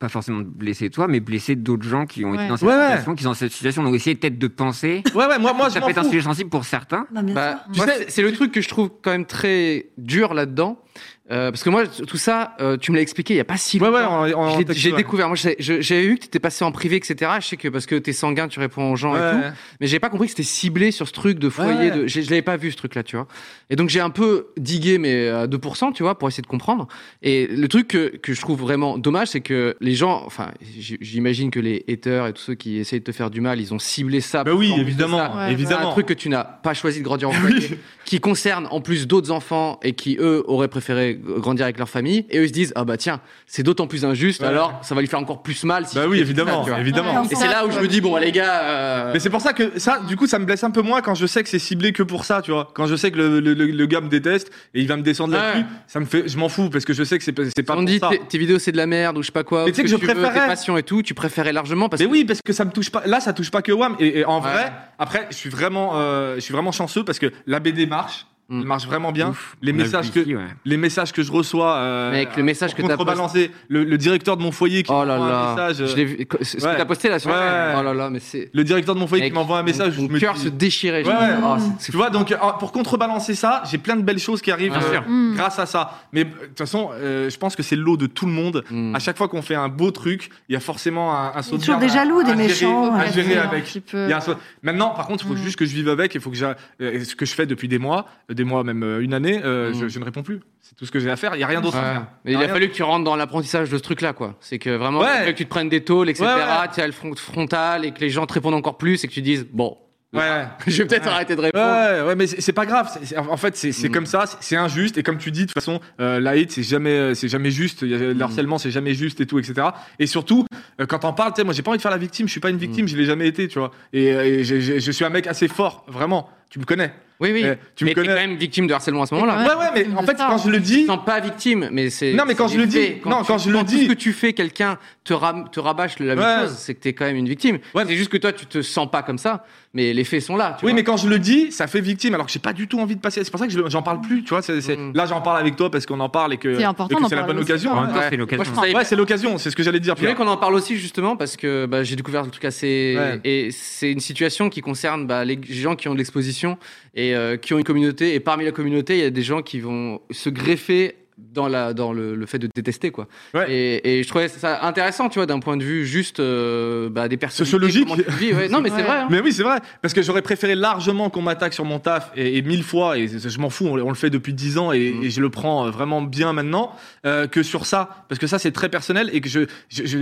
pas forcément te blesser toi, mais blesser d'autres gens qui ont été dans cette Ouais, ouais. situation, qui sont dans cette situation. Donc essayer peut-être de penser. Ouais, moi, je Ça m'en peut être un fous. sujet sensible pour certains. Non, bien Bah, sûr. moi, c'est le truc que je trouve quand même très dur là-dedans. Parce que moi, tout ça, tu me l'as expliqué il n'y a pas si Ouais, longtemps. ouais, J'ai découvert. Moi, j'avais vu que tu étais passé en privé, etc. Je sais que parce que t'es sanguin, tu réponds aux gens et tout. Ouais. Mais j'ai pas compris que c'était ciblé sur ce truc de foyer. Ouais. Je l'avais pas vu, ce truc-là, tu vois. Et donc, j'ai un peu digué, mais à 2%, tu vois, pour essayer de comprendre. Et le truc que je trouve vraiment dommage, c'est que les gens, enfin, j'imagine que les haters et tous ceux qui essayent de te faire du mal, ils ont ciblé ça. Bah oui, en plus de évidemment, ça. Ouais, évidemment. Un truc que tu n'as pas choisi de grandir en foyer, qui concerne en plus d'autres enfants et qui, eux, auraient préféré grandir avec leur famille. Et eux, ils se disent, ah bah tiens, c'est d'autant plus injuste, Ouais. alors ça va lui faire encore plus mal. Si Bah je oui, fais évidemment, ça, tu vois. évidemment. Et c'est là où je me dis, bon, les gars. Mais c'est pour ça que ça, du coup, ça me blesse un peu moins quand je sais que c'est ciblé que pour ça, tu vois. Quand je sais que le gars me déteste et il va me descendre Ouais. là-dessus, ça me fait, je m'en fous parce que je sais que c'est pas on pour dit ça. tes vidéos c'est de la merde ou je sais pas quoi. Mais ou tu sais ce que je tu veux, préférais- tes passions et tout, tu préférais largement parce Mais que. oui, parce que ça me touche pas. Là, ça touche pas que WAM. Et en Ouais. vrai, après, je suis vraiment chanceux parce que la BD marche. Elle marche vraiment bien. Ouf, Les on a messages vu que ici, ouais. les messages que je reçois. Mec, le message que pour t'as contrebalancer, le directeur de mon foyer qui Oh là m'envoie un là. message. Je l'ai vu. Ce que Ouais. t'as posté là sur. Ouais. Oh là là, mais c'est. Le directeur de mon foyer Mec, qui m'envoie un message. Mon je me cœur dis- se déchirait. Ouais, ouais. Oh, c'est Tu vois, donc pour contrebalancer ça, j'ai plein de belles choses qui arrivent Bien sûr. grâce à ça. Mais de toute façon, je pense que c'est le lot de tout le monde. Mm. À chaque fois qu'on fait un beau truc, il y a forcément un saut de toujours garde des jaloux, des gérer, méchants, à ouais. gérer Un avec. petit peu. Il y a un saut- Maintenant, par contre, il faut juste que je vive avec. Il faut que ce que je fais depuis des mois même une année, je ne réponds plus. C'est tout ce que j'ai à faire. Il y a rien d'autre à Ouais. faire. Mais il a Rien fallu que tu rentres dans l'apprentissage de ce truc-là, quoi. C'est que vraiment, Ouais. il fallait que tu te prennes des tôles, etc. Ouais, ouais. Tu as le frontal et que les gens te répondent encore plus et que tu dises, bon, Ouais. je vais peut-être arrêter de répondre. Ouais, mais c'est pas grave. En fait, c'est comme ça, c'est injuste. Et comme tu dis, de toute façon, la hate, c'est jamais juste. Le harcèlement, c'est jamais juste et tout, etc. Et surtout, quand t'en parles, tu sais, moi, j'ai pas envie de faire la victime. Je suis pas une victime, je l'ai jamais été, tu vois. Et je suis un mec assez fort, vraiment. Tu me connais. Oui, oui. Tu me mais t'es connais. quand même victime de harcèlement à ce moment-là. Ouais, mais en fait, ça. quand je le Tu dis, te sens pas victime, mais c'est. Non, mais quand c'est je le des dis- faits. non, quand je le tout dis- ce que tu fais, quelqu'un te rabâche la même Ouais. chose, c'est que t'es quand même une victime. Ouais. C'est juste que toi, tu te sens pas comme ça, mais les faits sont là. Tu oui, vois. mais quand je le dis, ça fait victime, alors que j'ai pas du tout envie de passer. C'est pour ça que j'en parle plus, tu vois. Là, j'en parle avec toi parce qu'on en parle et que C'est important et que d'en c'est la parler bonne aussi. occasion. En même temps, Ouais. c'est l'occasion. Moi, je trouve ça Ouais, c'est l'occasion, c'est ce que j'allais te dire. Je voulais Pierre. qu'on en parle aussi justement parce que j'ai découvert le truc assez Ouais. et c'est une situation qui concerne les gens qui ont de l'exposition et qui ont une communauté et parmi la communauté il y a des gens qui vont se greffer dans le fait de détester quoi. Ouais. Et je trouvais ça intéressant tu vois d'un point de vue juste des personnes Sociologique. non mais c'est Ouais. vrai hein. Mais oui, c'est vrai. Parce que j'aurais préféré largement qu'on m'attaque sur mon taf et 1000 fois, et je m'en fous, on le fait depuis 10 ans et je le prends vraiment bien maintenant, que sur ça. Parce que ça, c'est très personnel et que ceux qui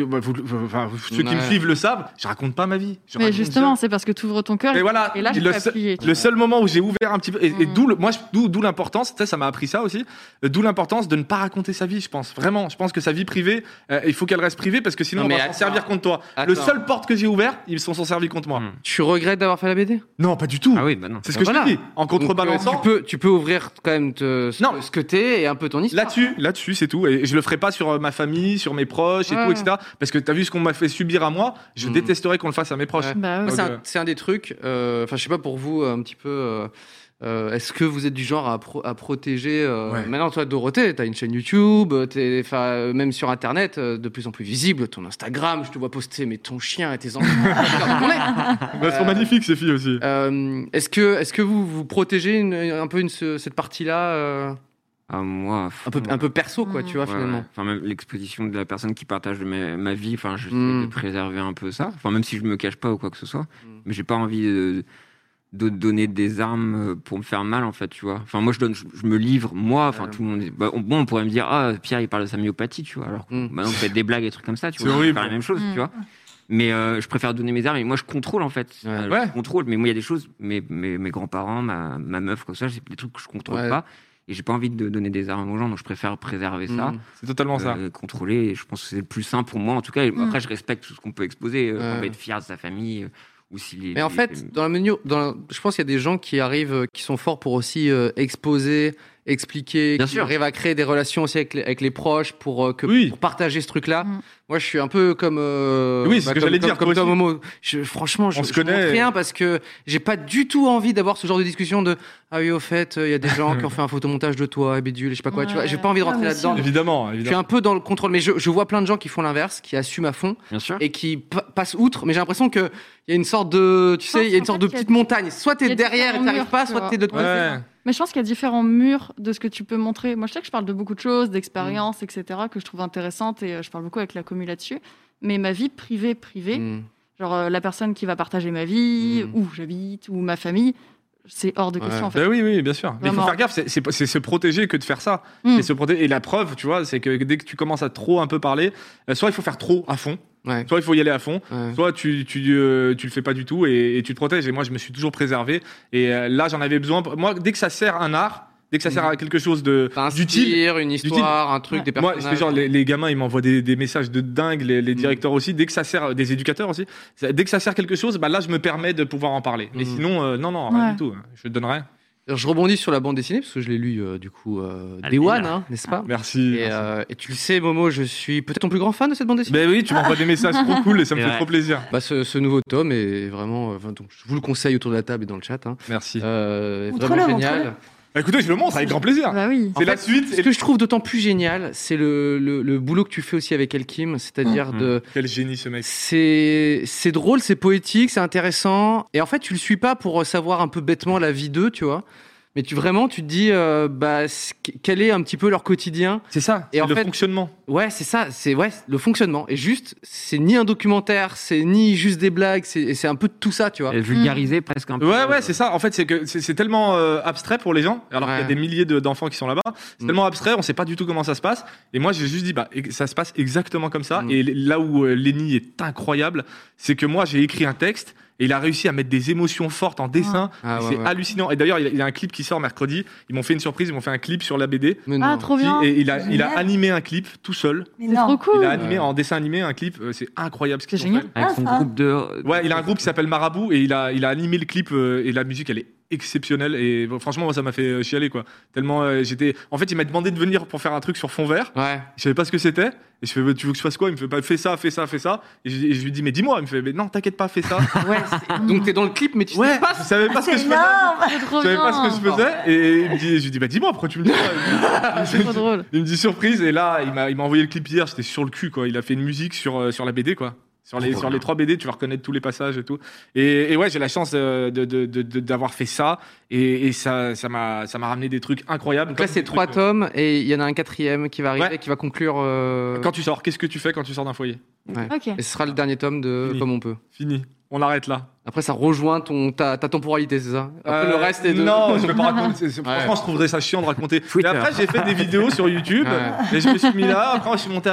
me Ouais. suivent le savent, je raconte pas ma vie. Je Mais raconte justement, jamais. c'est parce que tu ouvres ton cœur Et voilà, et là, je le, peux seul- appuyer. tu le vois. seul moment où j'ai ouvert un petit peu, et d'où l'importance, tu sais, ça m'a appris ça aussi, d'où l'importance de ne pas raconter sa vie, je pense. Vraiment, je pense que sa vie privée, il faut qu'elle reste privée parce que sinon Non, on mais va s'en attends. servir contre toi. Le Attends. seul porte que j'ai ouvert, ils s'en sont servis contre moi. Tu regrettes d'avoir fait la BD Non, pas du tout. Ah oui, bah non. C'est ce que Voilà. je te dis. En contrebalançant. Donc, tu peux ouvrir quand même Non. ce que t'es et un peu ton histoire. Là-dessus, c'est tout. Et je le ferai pas sur ma famille, sur mes proches et Ouais. tout, etc. Parce que t'as vu ce qu'on m'a fait subir à moi, je détesterais qu'on le fasse à mes proches. Ouais. Bah ouais. Moi, Donc, c'est un des trucs. Enfin, je sais pas pour vous un petit peu. Est-ce que vous êtes du genre à protéger Ouais. Maintenant, toi, Dorothée, t'as une chaîne YouTube, même sur Internet, de plus en plus visible. Ton Instagram, je te vois poster, mais ton chien et tes enfants. Regarde où on est. Elles sont magnifiques, ces filles aussi. Est-ce que vous protégez un peu cette partie-là, Ah, moi, un peu perso, quoi, tu vois, ouais, finalement. ouais. Enfin, même l'exposition de la personne qui partage ma vie, enfin, j'essaie Mm. de préserver un peu ça. Enfin, même si je me cache pas ou quoi que ce soit. Mais j'ai pas envie de donner des armes pour me faire mal, en fait, tu vois. Enfin, moi, je me livre, moi, enfin, tout le monde. On pourrait me dire, ah, Pierre, il parle de sa myopathie, tu vois. Alors que maintenant, vous faites des blagues et des trucs comme ça, tu C'est vois. horrible. Faire la même chose, tu vois. Mais je préfère donner mes armes et moi je contrôle en fait. Ouais. Je contrôle, mais moi il y a des choses, mes grands-parents, ma meuf, comme ça, c'est des trucs que je contrôle Ouais. pas. Et j'ai pas envie de donner des armes aux gens, donc je préfère préserver ça, C'est totalement ça. contrôler. Et je pense que c'est le plus simple pour moi en tout cas. Et après, je respecte tout ce qu'on peut exposer. On peut être fier de sa famille. Ou si Mais en fait, je pense qu'il y a des gens qui arrivent, qui sont forts pour aussi exposer expliquer, Bien qui sûr. arrive à créer des relations aussi avec les proches pour Oui. pour partager ce truc-là. Mm. Moi, je suis un peu comme Oui, c'est ce que j'allais dire, comme toi toi, aussi. Momo. Franchement, je On se connaît. montre rien parce que j'ai pas du tout envie d'avoir ce genre de discussion de ah oui, au fait, il y a des gens qui ont fait un photomontage de toi, et bidule, et je sais pas quoi. Tu vois, j'ai pas envie de rentrer Ah, là-dedans. bien Évidemment, Je suis évidemment. un peu dans le contrôle, mais je vois plein de gens qui font l'inverse, qui assument à fond Bien sûr. et qui passent outre. Mais j'ai l'impression que il y a une sorte de, tu sais, il y a une sorte de petite montagne. Soit il y t'es a derrière et différents t'arrives murs, pas, tu soit vois. t'es de l'autre côté. Ouais. Mais je pense qu'il y a différents murs de ce que tu peux montrer. Moi, je sais que je parle de beaucoup de choses, d'expériences, etc., que je trouve intéressantes et je parle beaucoup avec la commu là-dessus. Mais ma vie privée, Mm. genre la personne qui va partager ma vie, où j'habite, ou ma famille, c'est hors de question Ouais. en fait. Ben oui, bien sûr. Mais il faut Vraiment. faire gaffe, c'est se protéger que de faire ça. Mm. C'est se protéger. Et la preuve, tu vois, c'est que dès que tu commences à trop un peu parler, soit il faut faire trop à fond, Ouais. soit il faut y aller à fond, Ouais. soit tu le fais pas du tout et tu te protèges. Et moi, je me suis toujours préservé. Et là, j'en avais besoin. Moi, dès que ça sert à un art, dès que ça sert à quelque chose Enfin, un d'utile. style, une histoire, un truc, Ouais. des Moi, personnages. c'est genre les gamins, ils m'envoient des messages de dingue, les directeurs aussi. Dès que ça sert, des éducateurs aussi. Dès que ça sert quelque chose, bah là, je me permets de pouvoir en parler. Mais sinon, non, rien Ouais. du tout. Je te donnerai. Alors, je rebondis sur la bande dessinée parce que je l'ai lu du coup Day Alvina. One, hein, n'est-ce pas Merci. et tu le sais, Momo, je suis peut-être ton plus grand fan de cette bande dessinée. Ben oui, tu m'envoies des messages trop cool et ça me C'est fait vrai. trop plaisir. Bah, ce nouveau tome est vraiment. Donc, je vous le conseille autour de la table et dans le chat. Hein. Merci. Montre-le, Vraiment montre-le. génial. Bah, écoutez, je le montre avec grand plaisir. Bah oui. C'est En la fait, suite. Ce que je trouve d'autant plus génial, c'est le boulot que tu fais aussi avec Elkim, c'est-à-dire de. Quel génie ce mec. C'est drôle, c'est poétique, c'est intéressant. Et en fait, tu le suis pas pour savoir un peu bêtement la vie d'eux, tu vois. Mais tu te dis, quel est un petit peu leur quotidien. C'est ça. Et Et en le fait- fonctionnement. Ouais, c'est ça, c'est le fonctionnement. Et juste, c'est ni un documentaire, c'est ni juste des blagues, c'est un peu de tout ça, tu vois. Et vulgariser presque un peu. Ouais, c'est ça. En fait, c'est que c'est tellement abstrait pour les gens, alors qu'il y a Ouais. des milliers d'enfants qui sont là-bas. C'est tellement abstrait, on sait pas du tout comment ça se passe. Et moi, j'ai juste dit, ça se passe exactement comme ça. Et là où Lenny est incroyable, c'est que moi, j'ai écrit un texte. Et il a réussi à mettre des émotions fortes en dessin. Ah, Et ouais, c'est ouais. hallucinant. Et d'ailleurs, il y a un clip qui sort mercredi. Ils m'ont fait une surprise. Ils m'ont fait un clip sur la BD. Mais Ah, non. trop bien. Et il a Génial. animé un clip tout seul. Mais C'est non. trop cool. Il a animé Ouais. en dessin animé un clip. C'est incroyable ce qu'ils C'est ont génial. fait. Avec son Ah, ça. groupe de. Ouais, il a un groupe qui s'appelle Marabout et il a animé le clip et la musique elle est exceptionnelle et bon, franchement moi ça m'a fait chialer quoi. Tellement j'étais en fait il m'a demandé de venir pour faire un truc sur fond vert. Ouais. Je savais pas ce que c'était et je fais tu veux que je fasse quoi? Il me fait pas fais ça et je lui dis mais dis-moi, il me fait mais non, t'inquiète pas, fais ça. Donc t'es dans le clip, mais tu sais Ouais, pas. je savais pas ce que C'est je faisais. énorme. C'est trop Je savais pas bien. ce que je faisais et je lui dis bah dis-moi pourquoi tu me dis ça. C'est trop drôle. Il me dit surprise et là il m'a envoyé le clip hier, j'étais sur le cul quoi. Il a fait une musique sur la BD quoi. Sur les 3 BD, tu vas reconnaître tous les passages et tout. Et ouais, j'ai la chance d'avoir fait ça et ça m'a ramené des trucs incroyables. Donc là, c'est 3 tomes et il y en a un 4e qui va arriver, Ouais. qui va conclure. Quand tu sors, qu'est-ce que tu fais quand tu sors d'un foyer? Ok. Et ce sera le dernier tome de Fini. Comme on peut. Fini. On arrête là. Après, ça rejoint ta temporalité, c'est ça? Après, le reste est de. Non, je vais pas raconter. Ouais. Franchement, je trouverais ça chiant de raconter. Twitter. Et après, j'ai fait des vidéos sur YouTube Ouais. et je me suis mis là. Après, je suis monté à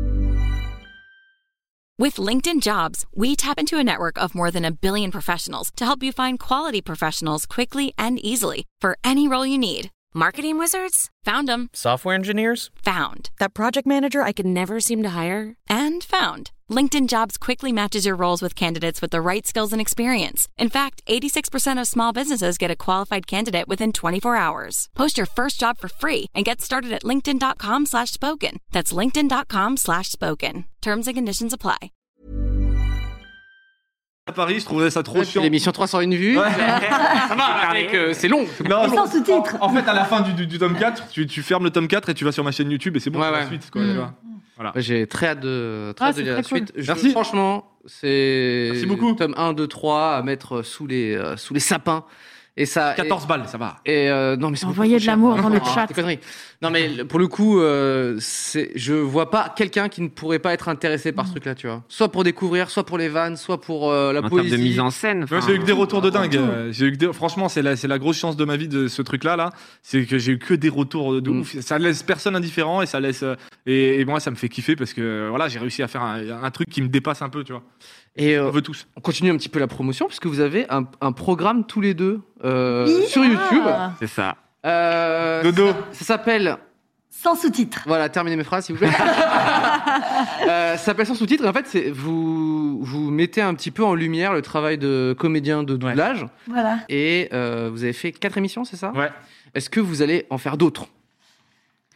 With LinkedIn Jobs, we tap into a network of more than 1 billion professionals to help you find quality professionals quickly and easily for any role you need. Marketing wizards? Found them. Software engineers? Found. That project manager I could never seem to hire? And found. LinkedIn Jobs quickly matches your roles with candidates with the right skills and experience. In fact, 86% of small businesses get a qualified candidate within 24 hours. Post your first job for free and get started at linkedin.com/spoken. That's linkedin.com/spoken. Terms and conditions apply. Paris, je trouverais ça trop Ouais, chiant. l'émission 301 vues. Ouais. Ça va, mec, c'est long. Non, Sans sous-titres. En fait, à la fin du tome 4, tu fermes le tome 4 et tu vas sur ma chaîne YouTube et c'est bon, Ouais, c'est la ouais. suite. Quoi, tu vois. Voilà. J'ai très hâte de c'est lire la très suite. Merci. Franchement, c'est. Merci beaucoup. Tome 1, 2, 3 à mettre sous les sapins. Et ça. 14 balles, ça va. Et non, mais c'est beaucoup Envoyez trop de cher. l'amour dans le Ah, chat. des conneries. Non, mais pour le coup, je vois pas quelqu'un qui ne pourrait pas être intéressé par ce truc-là, tu vois. Soit pour découvrir, soit pour les vannes, soit pour la En termes poésie. de mise en scène. Moi, enfin, j'ai eu que des retours de dingue. Franchement, c'est la grosse chance de ma vie de ce truc-là. C'est que j'ai eu que des retours de ouf. Ça laisse personne indifférent et ça laisse. Et moi, ça me fait kiffer parce que voilà, j'ai réussi à faire un truc qui me dépasse un peu, tu vois. Et On veut tous. on continue un petit peu la promotion puisque vous avez un programme tous les deux Oui. sur YouTube. Ah. C'est ça. Dodo. Ça s'appelle. Sans sous-titres. Voilà, terminez mes phrases, s'il vous plaît. Ça s'appelle Sans sous-titres. Et en fait, vous mettez un petit peu en lumière le travail de comédien de doublage. Voilà. Et vous avez fait 4 émissions, c'est ça? Ouais. Est-ce que vous allez en faire d'autres?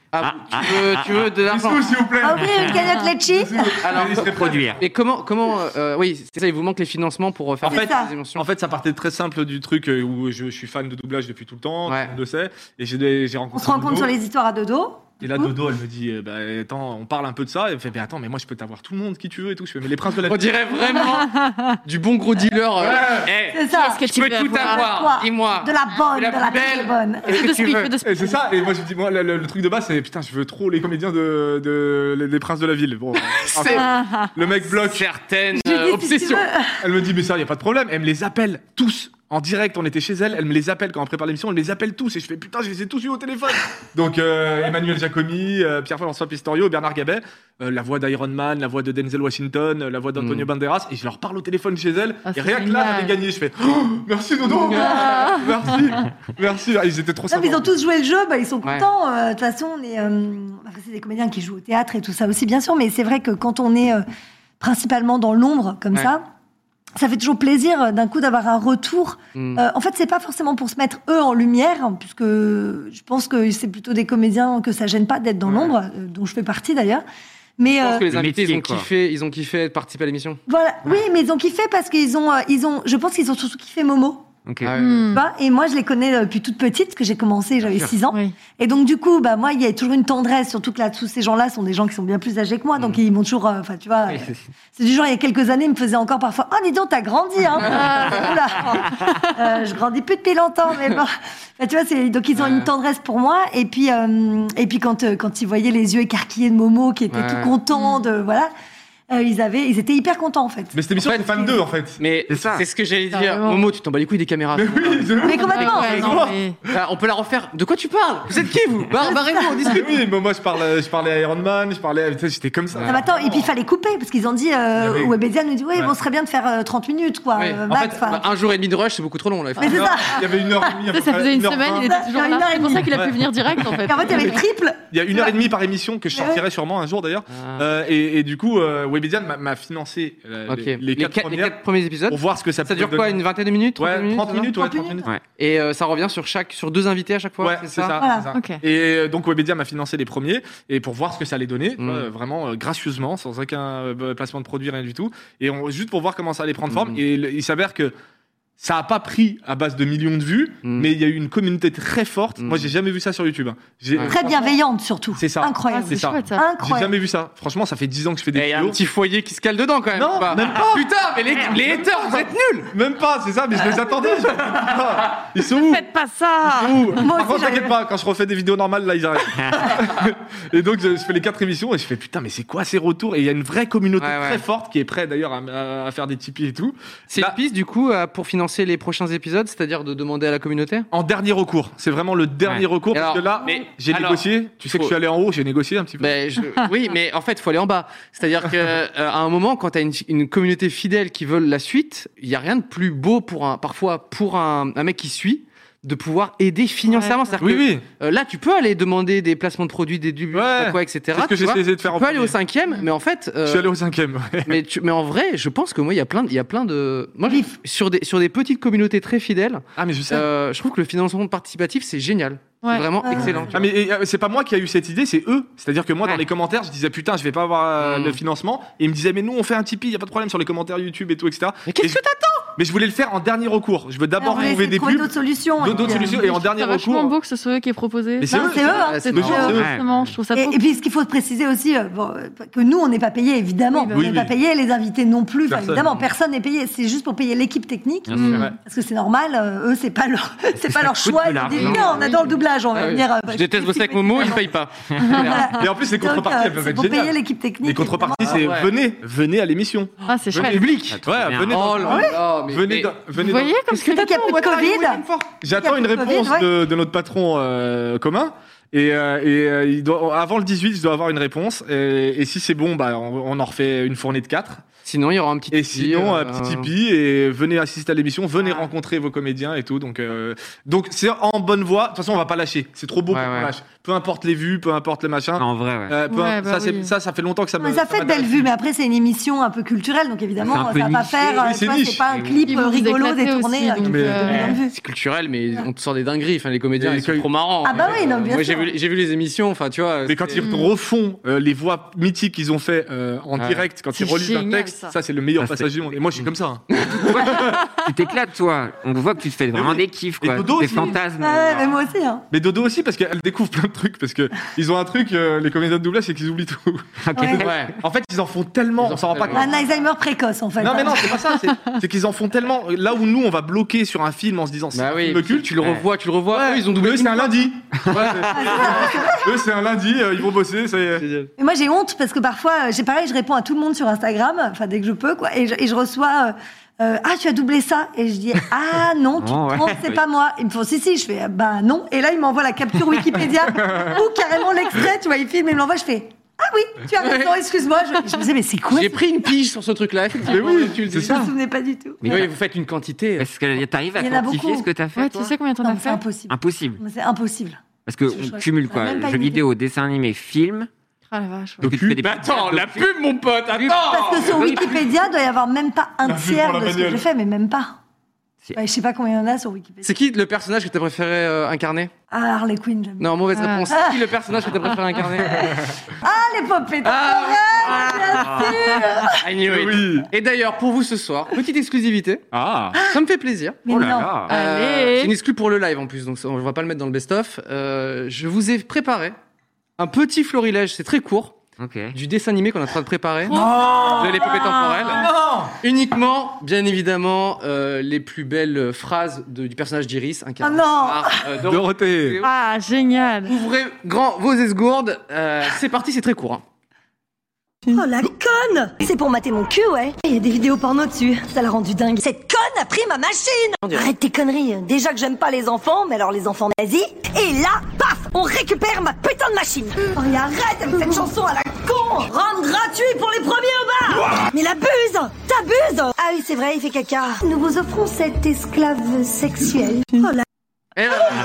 Tu veux de l'argent? S'il vous plaît. Ah oui, une cagnotte Litchi. Alors, Il serait Produire. mais comment oui, c'est ça, il vous manque les financements pour faire En fait, ces émotions. En fait, ça partait très simple du truc où je suis fan de doublage depuis tout le temps, Ouais. tout le monde le sait, et j'ai rencontré On se rend compte Dodo. sur les histoires à Dodo. Et là, Dodo, elle me dit, attends, on parle un peu de ça. Elle me fait, mais attends, mais moi, je peux t'avoir tout le monde qui tu veux et tout. Je fais, mais les princes de la On dirait vraiment du bon gros dealer. C'est ça. Est-ce que Je tu peux veux tout avoir avoir. Quoi Dis-moi. De la bonne, La de la plus très belle. bonne. Qu'est-ce que de tu speed, veux? fais de Et speed. c'est ça, et moi je me dis, moi le truc de base c'est putain, je veux trop les comédiens des princes de la ville. Bon, C'est le mec bloque, certaines Je lui dis, si tu obsessions. veux. elle me dit, mais ça, y a pas de problème. Elle me les appelle tous en direct, on était chez elle, elle me les appelle quand on prépare l'émission, elle me les appelle tous, et je fais putain, je les ai tous eu au téléphone. Donc Emmanuel Giacomi, Pierre-François Pistorio, Bernard Gabet, la voix d'Iron Man, la voix de Denzel Washington, la voix d'Antonio Banderas, et je leur parle au téléphone chez elle, Ah, et c'est rien que là, génial. j'avais gagné. Je fais merci Dodo, merci. Ah, ils étaient trop Non, mais ils sympas. ont tous joué le jeu, ils sont Ouais. contents. De toute façon, on est, après, c'est des comédiens qui jouent au théâtre et tout ça aussi, bien sûr, mais c'est vrai que quand on est principalement dans l'ombre comme Ouais. ça fait toujours plaisir d'un coup d'avoir un retour. En fait, c'est pas forcément pour se mettre eux en lumière, puisque je pense que c'est plutôt des comédiens que ça gêne pas d'être dans l'ombre, dont je fais partie d'ailleurs. Mais Je pense que les Le invités, métier, ils ont kiffé de participer à l'émission. voilà, oui, mais ils ont kiffé parce qu'ils ont, je pense qu'ils ont surtout kiffé Momo. Ok. Ah ouais. Tu vois, et moi, je les connais depuis toute petite, parce que j'ai commencé, j'avais 6 ans. Oui. Et donc, du coup, moi, il y a toujours une tendresse, surtout que là, tous ces gens-là sont des gens qui sont bien plus âgés que moi, donc ils m'ont toujours, enfin, tu vois, c'est du genre, il y a quelques années, ils me faisaient encore parfois, oh, dis donc, t'as grandi, hein. Oula. Je grandis plus depuis longtemps, mais bon. Enfin, tu vois, donc ils ont une tendresse pour moi, et puis quand ils voyaient les yeux écarquillés de Momo, qui était Ouais. tout content de, voilà, ils étaient hyper contents, en fait. Mais cette émission, En fait, c'est fan 2 en fait. Mais C'est ça. c'est ce que j'allais dire. Carrément. Momo, tu t'en bats les couilles des caméras. Mais oui, Mais complètement. Ouais, non, mais- On peut la refaire. De quoi tu parles? Vous êtes qui, vous? Barrez-vous, on discute. Oui, mais moi je parlais à Iron Man, tu sais, j'étais comme ça. Ah, bah attends, et puis il fallait couper, parce qu'ils ont dit, avait- Webedia nous dit, oui, Ouais. bon, ce serait bien de faire 30 minutes, quoi, Ouais. En max. fait, enfin. un jour et demi de rush, c'est beaucoup trop long. Là. Mais c'est ça. Il y avait 1h30. à peu Ça près, faisait une 1h20. semaine, il était toujours Une là. heure et C'est pour ça demie. qu'il a pu Ouais. venir direct, en fait. Et en fait, il y avait le triple. Il y a 1h30 par émission que je sortirai sûrement un jour d'ailleurs. Et du coup, Webedia m'a financé Ok. les 4 les premières 4 premiers épisodes. pour voir ce que ça Ça pouvait dure quoi? donner. Une vingtaine de minutes? Ouais, 30 30 minutes, ouais, 30 30 minutes. Ouais. Et ça revient sur 2 invités à chaque fois? Ouais, c'est ça. Voilà. c'est ça. Ok. Et donc Webedia m'a financé les premiers et pour voir ce que ça allait donner, tu Mm. vois, vraiment gracieusement, sans aucun placement de produit, rien du tout. Et juste pour voir comment ça allait prendre forme. Et il s'avère que ça a pas pris à base de millions de vues, mais il y a eu une communauté très forte. Moi, j'ai jamais vu ça sur YouTube. Hein. Ouais. Très bienveillante, surtout. C'est ça. Incroyable. C'est ça. chouette, ça. J'ai Incroyable. jamais vu ça. Franchement, ça fait 10 ans que je fais des Et il y a un vidéos. petit foyer qui se cale dedans quand même. Non, ou pas? même pas. Putain, mais les haters, vous êtes nuls. Même pas, c'est ça, mais je les attendais. Je fais, putain, ils sont où? Faites pas ça! Ouh. Moi Par contre, aussi, t'inquiète pas, quand je refais des vidéos normales, là, ils arrivent. Et donc, je fais les 4 émissions et je fais putain, mais c'est quoi ces retours? Et il y a une vraie communauté Ouais, ouais. très forte qui est prête d'ailleurs à faire des Tipeee et tout. C'est Là, une piste du coup pour financer les prochains épisodes, c'est-à-dire de demander à la communauté? en dernier recours. C'est vraiment le dernier Ouais. recours parce Alors, que là, mais- j'ai alors, négocié. Tu sais que je suis allé en haut, j'ai négocié un petit peu. Oui, mais en fait, il faut aller en bas. C'est-à-dire qu'à un moment, quand tu as une communauté fidèle qui veulent la suite, il y a rien de plus beau parfois pour un mec qui suit, de pouvoir aider financièrement. Ouais. C'est-à-dire Oui, que, oui. là, tu peux aller demander des placements de produits, des dubs, Ouais. quoi, etc. C'est ce que tu j'ai vois. essayé de faire Tu en peux aller premier. au 5e, mais en fait, Je suis allé au 5e. Ouais. mais en vrai, je pense que moi, il y a plein de. Moi, sur des petites communautés très fidèles, Ah, mais je sais. je trouve que le financement participatif, c'est génial. Ouais. C'est vraiment Ouais. excellent. tu Ah, mais c'est pas moi qui a eu cette idée, c'est eux. C'est-à-dire que moi, dans Ouais. les commentaires, je disais putain, je vais pas avoir Mm. le financement. Et ils me disaient, mais nous, on fait un Tipeee, y a pas de problème sur les commentaires YouTube et tout, etc. Mais qu'est-ce Et que t'attends? Mais je voulais le faire en dernier recours. Je veux d'abord On va essayer trouver de des trouver pubs, d'autres solutions. d'autres puis, solutions, et en C'est dernier vachement recours. beau que ce soit eux qui aient proposé. Mais c'est Non, eux, c'est eux, hein. C'est Mais trop, c'est eux. justement, je trouve ça trop Et puis, ce qu'il faut préciser aussi, que nous, on n'est pas payés, évidemment. Oui, bah on n'est oui. pas payés, les invités non plus. Enfin, Personne. évidemment, personne n'est payé. C'est juste pour payer l'équipe technique. Bien sûr. Ouais. Parce que c'est normal, eux, c'est pas leur, c'est pas leur coûte choix. de Ils disent, l'argent. non, on adore le doublage, on va Ah oui. venir. Je déteste bosser avec Momo, il paye pas. Et en plus, les contreparties, elles peuvent C'est être pour payer géniales. l'équipe technique. Les contreparties, évidemment. c'est venez à l'émission. Ah, c'est chouette. Public. Ouais, bien. venez dans- Oh là là, mais- venez mais- dans- Vous venez voyez dans- comme Parce que vu qu'il y a plus de Covid, J'attends une Il y a plus de réponse Covid, de notre patron commun. Et il doit, avant le 18, je dois avoir une réponse. Et si c'est bon, bah, on en refait une fournée de 4. Sinon, il y aura un petit Et Tipeee, sinon, un petit Tipeee, et venez assister à l'émission, venez rencontrer vos comédiens et tout. Donc c'est en bonne voie. De toute façon, on va pas lâcher. C'est trop beau pour qu'on lâche. Peu importe les vues, peu importe les machins. En vrai, ça fait longtemps que ça me. Ça fait de belles vues, mais après, c'est une émission un peu culturelle, donc évidemment, ça va pas faire. Oui, c'est tu vois, c'est pas un clip rigolo détourné. C'est culturel, mais on te sort des dingueries. Enfin, les comédiens, ils sont trop marrants. Ah bah oui, non, bien sûr. Moi, j'ai vu les émissions. Enfin, tu vois. Mais quand ils refont les voix mythiques qu'ils ont fait en direct, quand ils relisent un texte, ça c'est le meilleur passage du monde. Et moi, je suis comme ça. Tu t'éclates, toi. On voit que tu te fais vraiment des kiffs, quoi. Des fantasmes. Ouais, mais moi aussi. Mais Dodo aussi, parce qu'elle découvre plein de trucs. Parce qu'ils ont un truc, les comédiens de doublage, c'est qu'ils oublient tout. Ouais. En fait, ils en font tellement, on s'en rend pas compte. Un Alzheimer précoce, en fait. Non, mais non, c'est pas ça. C'est qu'ils en font tellement. Là où nous, on va bloquer sur un film en se disant, c'est un film culte. Tu le revois. Eux, ils ont doublé. Eux, c'est un lundi. Eux, c'est un lundi, ils vont bosser. Et moi, j'ai honte parce que parfois, je réponds à tout le monde sur Instagram, enfin, dès que je peux, quoi. Et je reçois. Ah, tu as doublé ça? Et je dis, ah non, tu te trompes, c'est pas moi. Ils me font, si, je fais, bah non. Et là, ils m'envoient la capture Wikipédia ou carrément l'extrait, tu vois, ils filment et me l'envoient, je fais, ah oui, tu as raison, excuse-moi. Je me disais, mais c'est quoi? J'ai pris une pige sur ce truc-là, effectivement. Mais oui, c'est ça. Je me souvenais pas du tout. Mais oui, vous faites une quantité. Est-ce que t'arrives à quantifier ce que t'as fait? Ouais, tu sais combien t'en as fait? C'est impossible. Impossible. C'est impossible. Parce qu'on cumule quoi? Jeux vidéo, dessins animés, films. Ah la vache. Mais attends, la pub, mon pote, attends! Parce que sur Wikipédia, il doit y avoir même pas un tiers de ce que j'ai fait, mais même pas. Je sais pas combien il y en a sur Wikipédia. C'est qui le personnage que t'as préféré incarner? Ah, Harley Quinn, j'aime bien. Non, mauvaise réponse. C'est qui le personnage que t'as préféré incarner? Ah, les popées bien sûr! I knew it. Oui. Et d'ailleurs, pour vous ce soir, petite exclusivité. Ah. Ça me fait plaisir. Mais Oh là non. là. Allez. C'est une exclu pour le live en plus, donc on va pas le mettre dans le best-of. Je vous ai préparé un petit florilège, c'est très court, du dessin animé qu'on est en train de préparer, de l'épopée temporelle. Uniquement, bien évidemment, les plus belles phrases du personnage d'Iris, incarné par Dorothée. Ah, génial. Ouvrez grand vos esgourdes. C'est parti, c'est très court. Hein. Oh la conne! C'est pour mater mon cul, ouais. Il y a des vidéos porno dessus. Ça l'a rendu dingue. Cette conne a pris ma machine! Arrête tes conneries. Déjà que j'aime pas les enfants, mais alors les enfants nazis. Et là, paf! On récupère ma putain de machine! Oh, et arrête avec cette chanson à la con! Rendre gratuit pour les premiers au bar! Mais l'abuse! T'abuses! Ah oui, c'est vrai, il fait caca. Nous vous offrons cette esclave sexuelle. Oh la... Et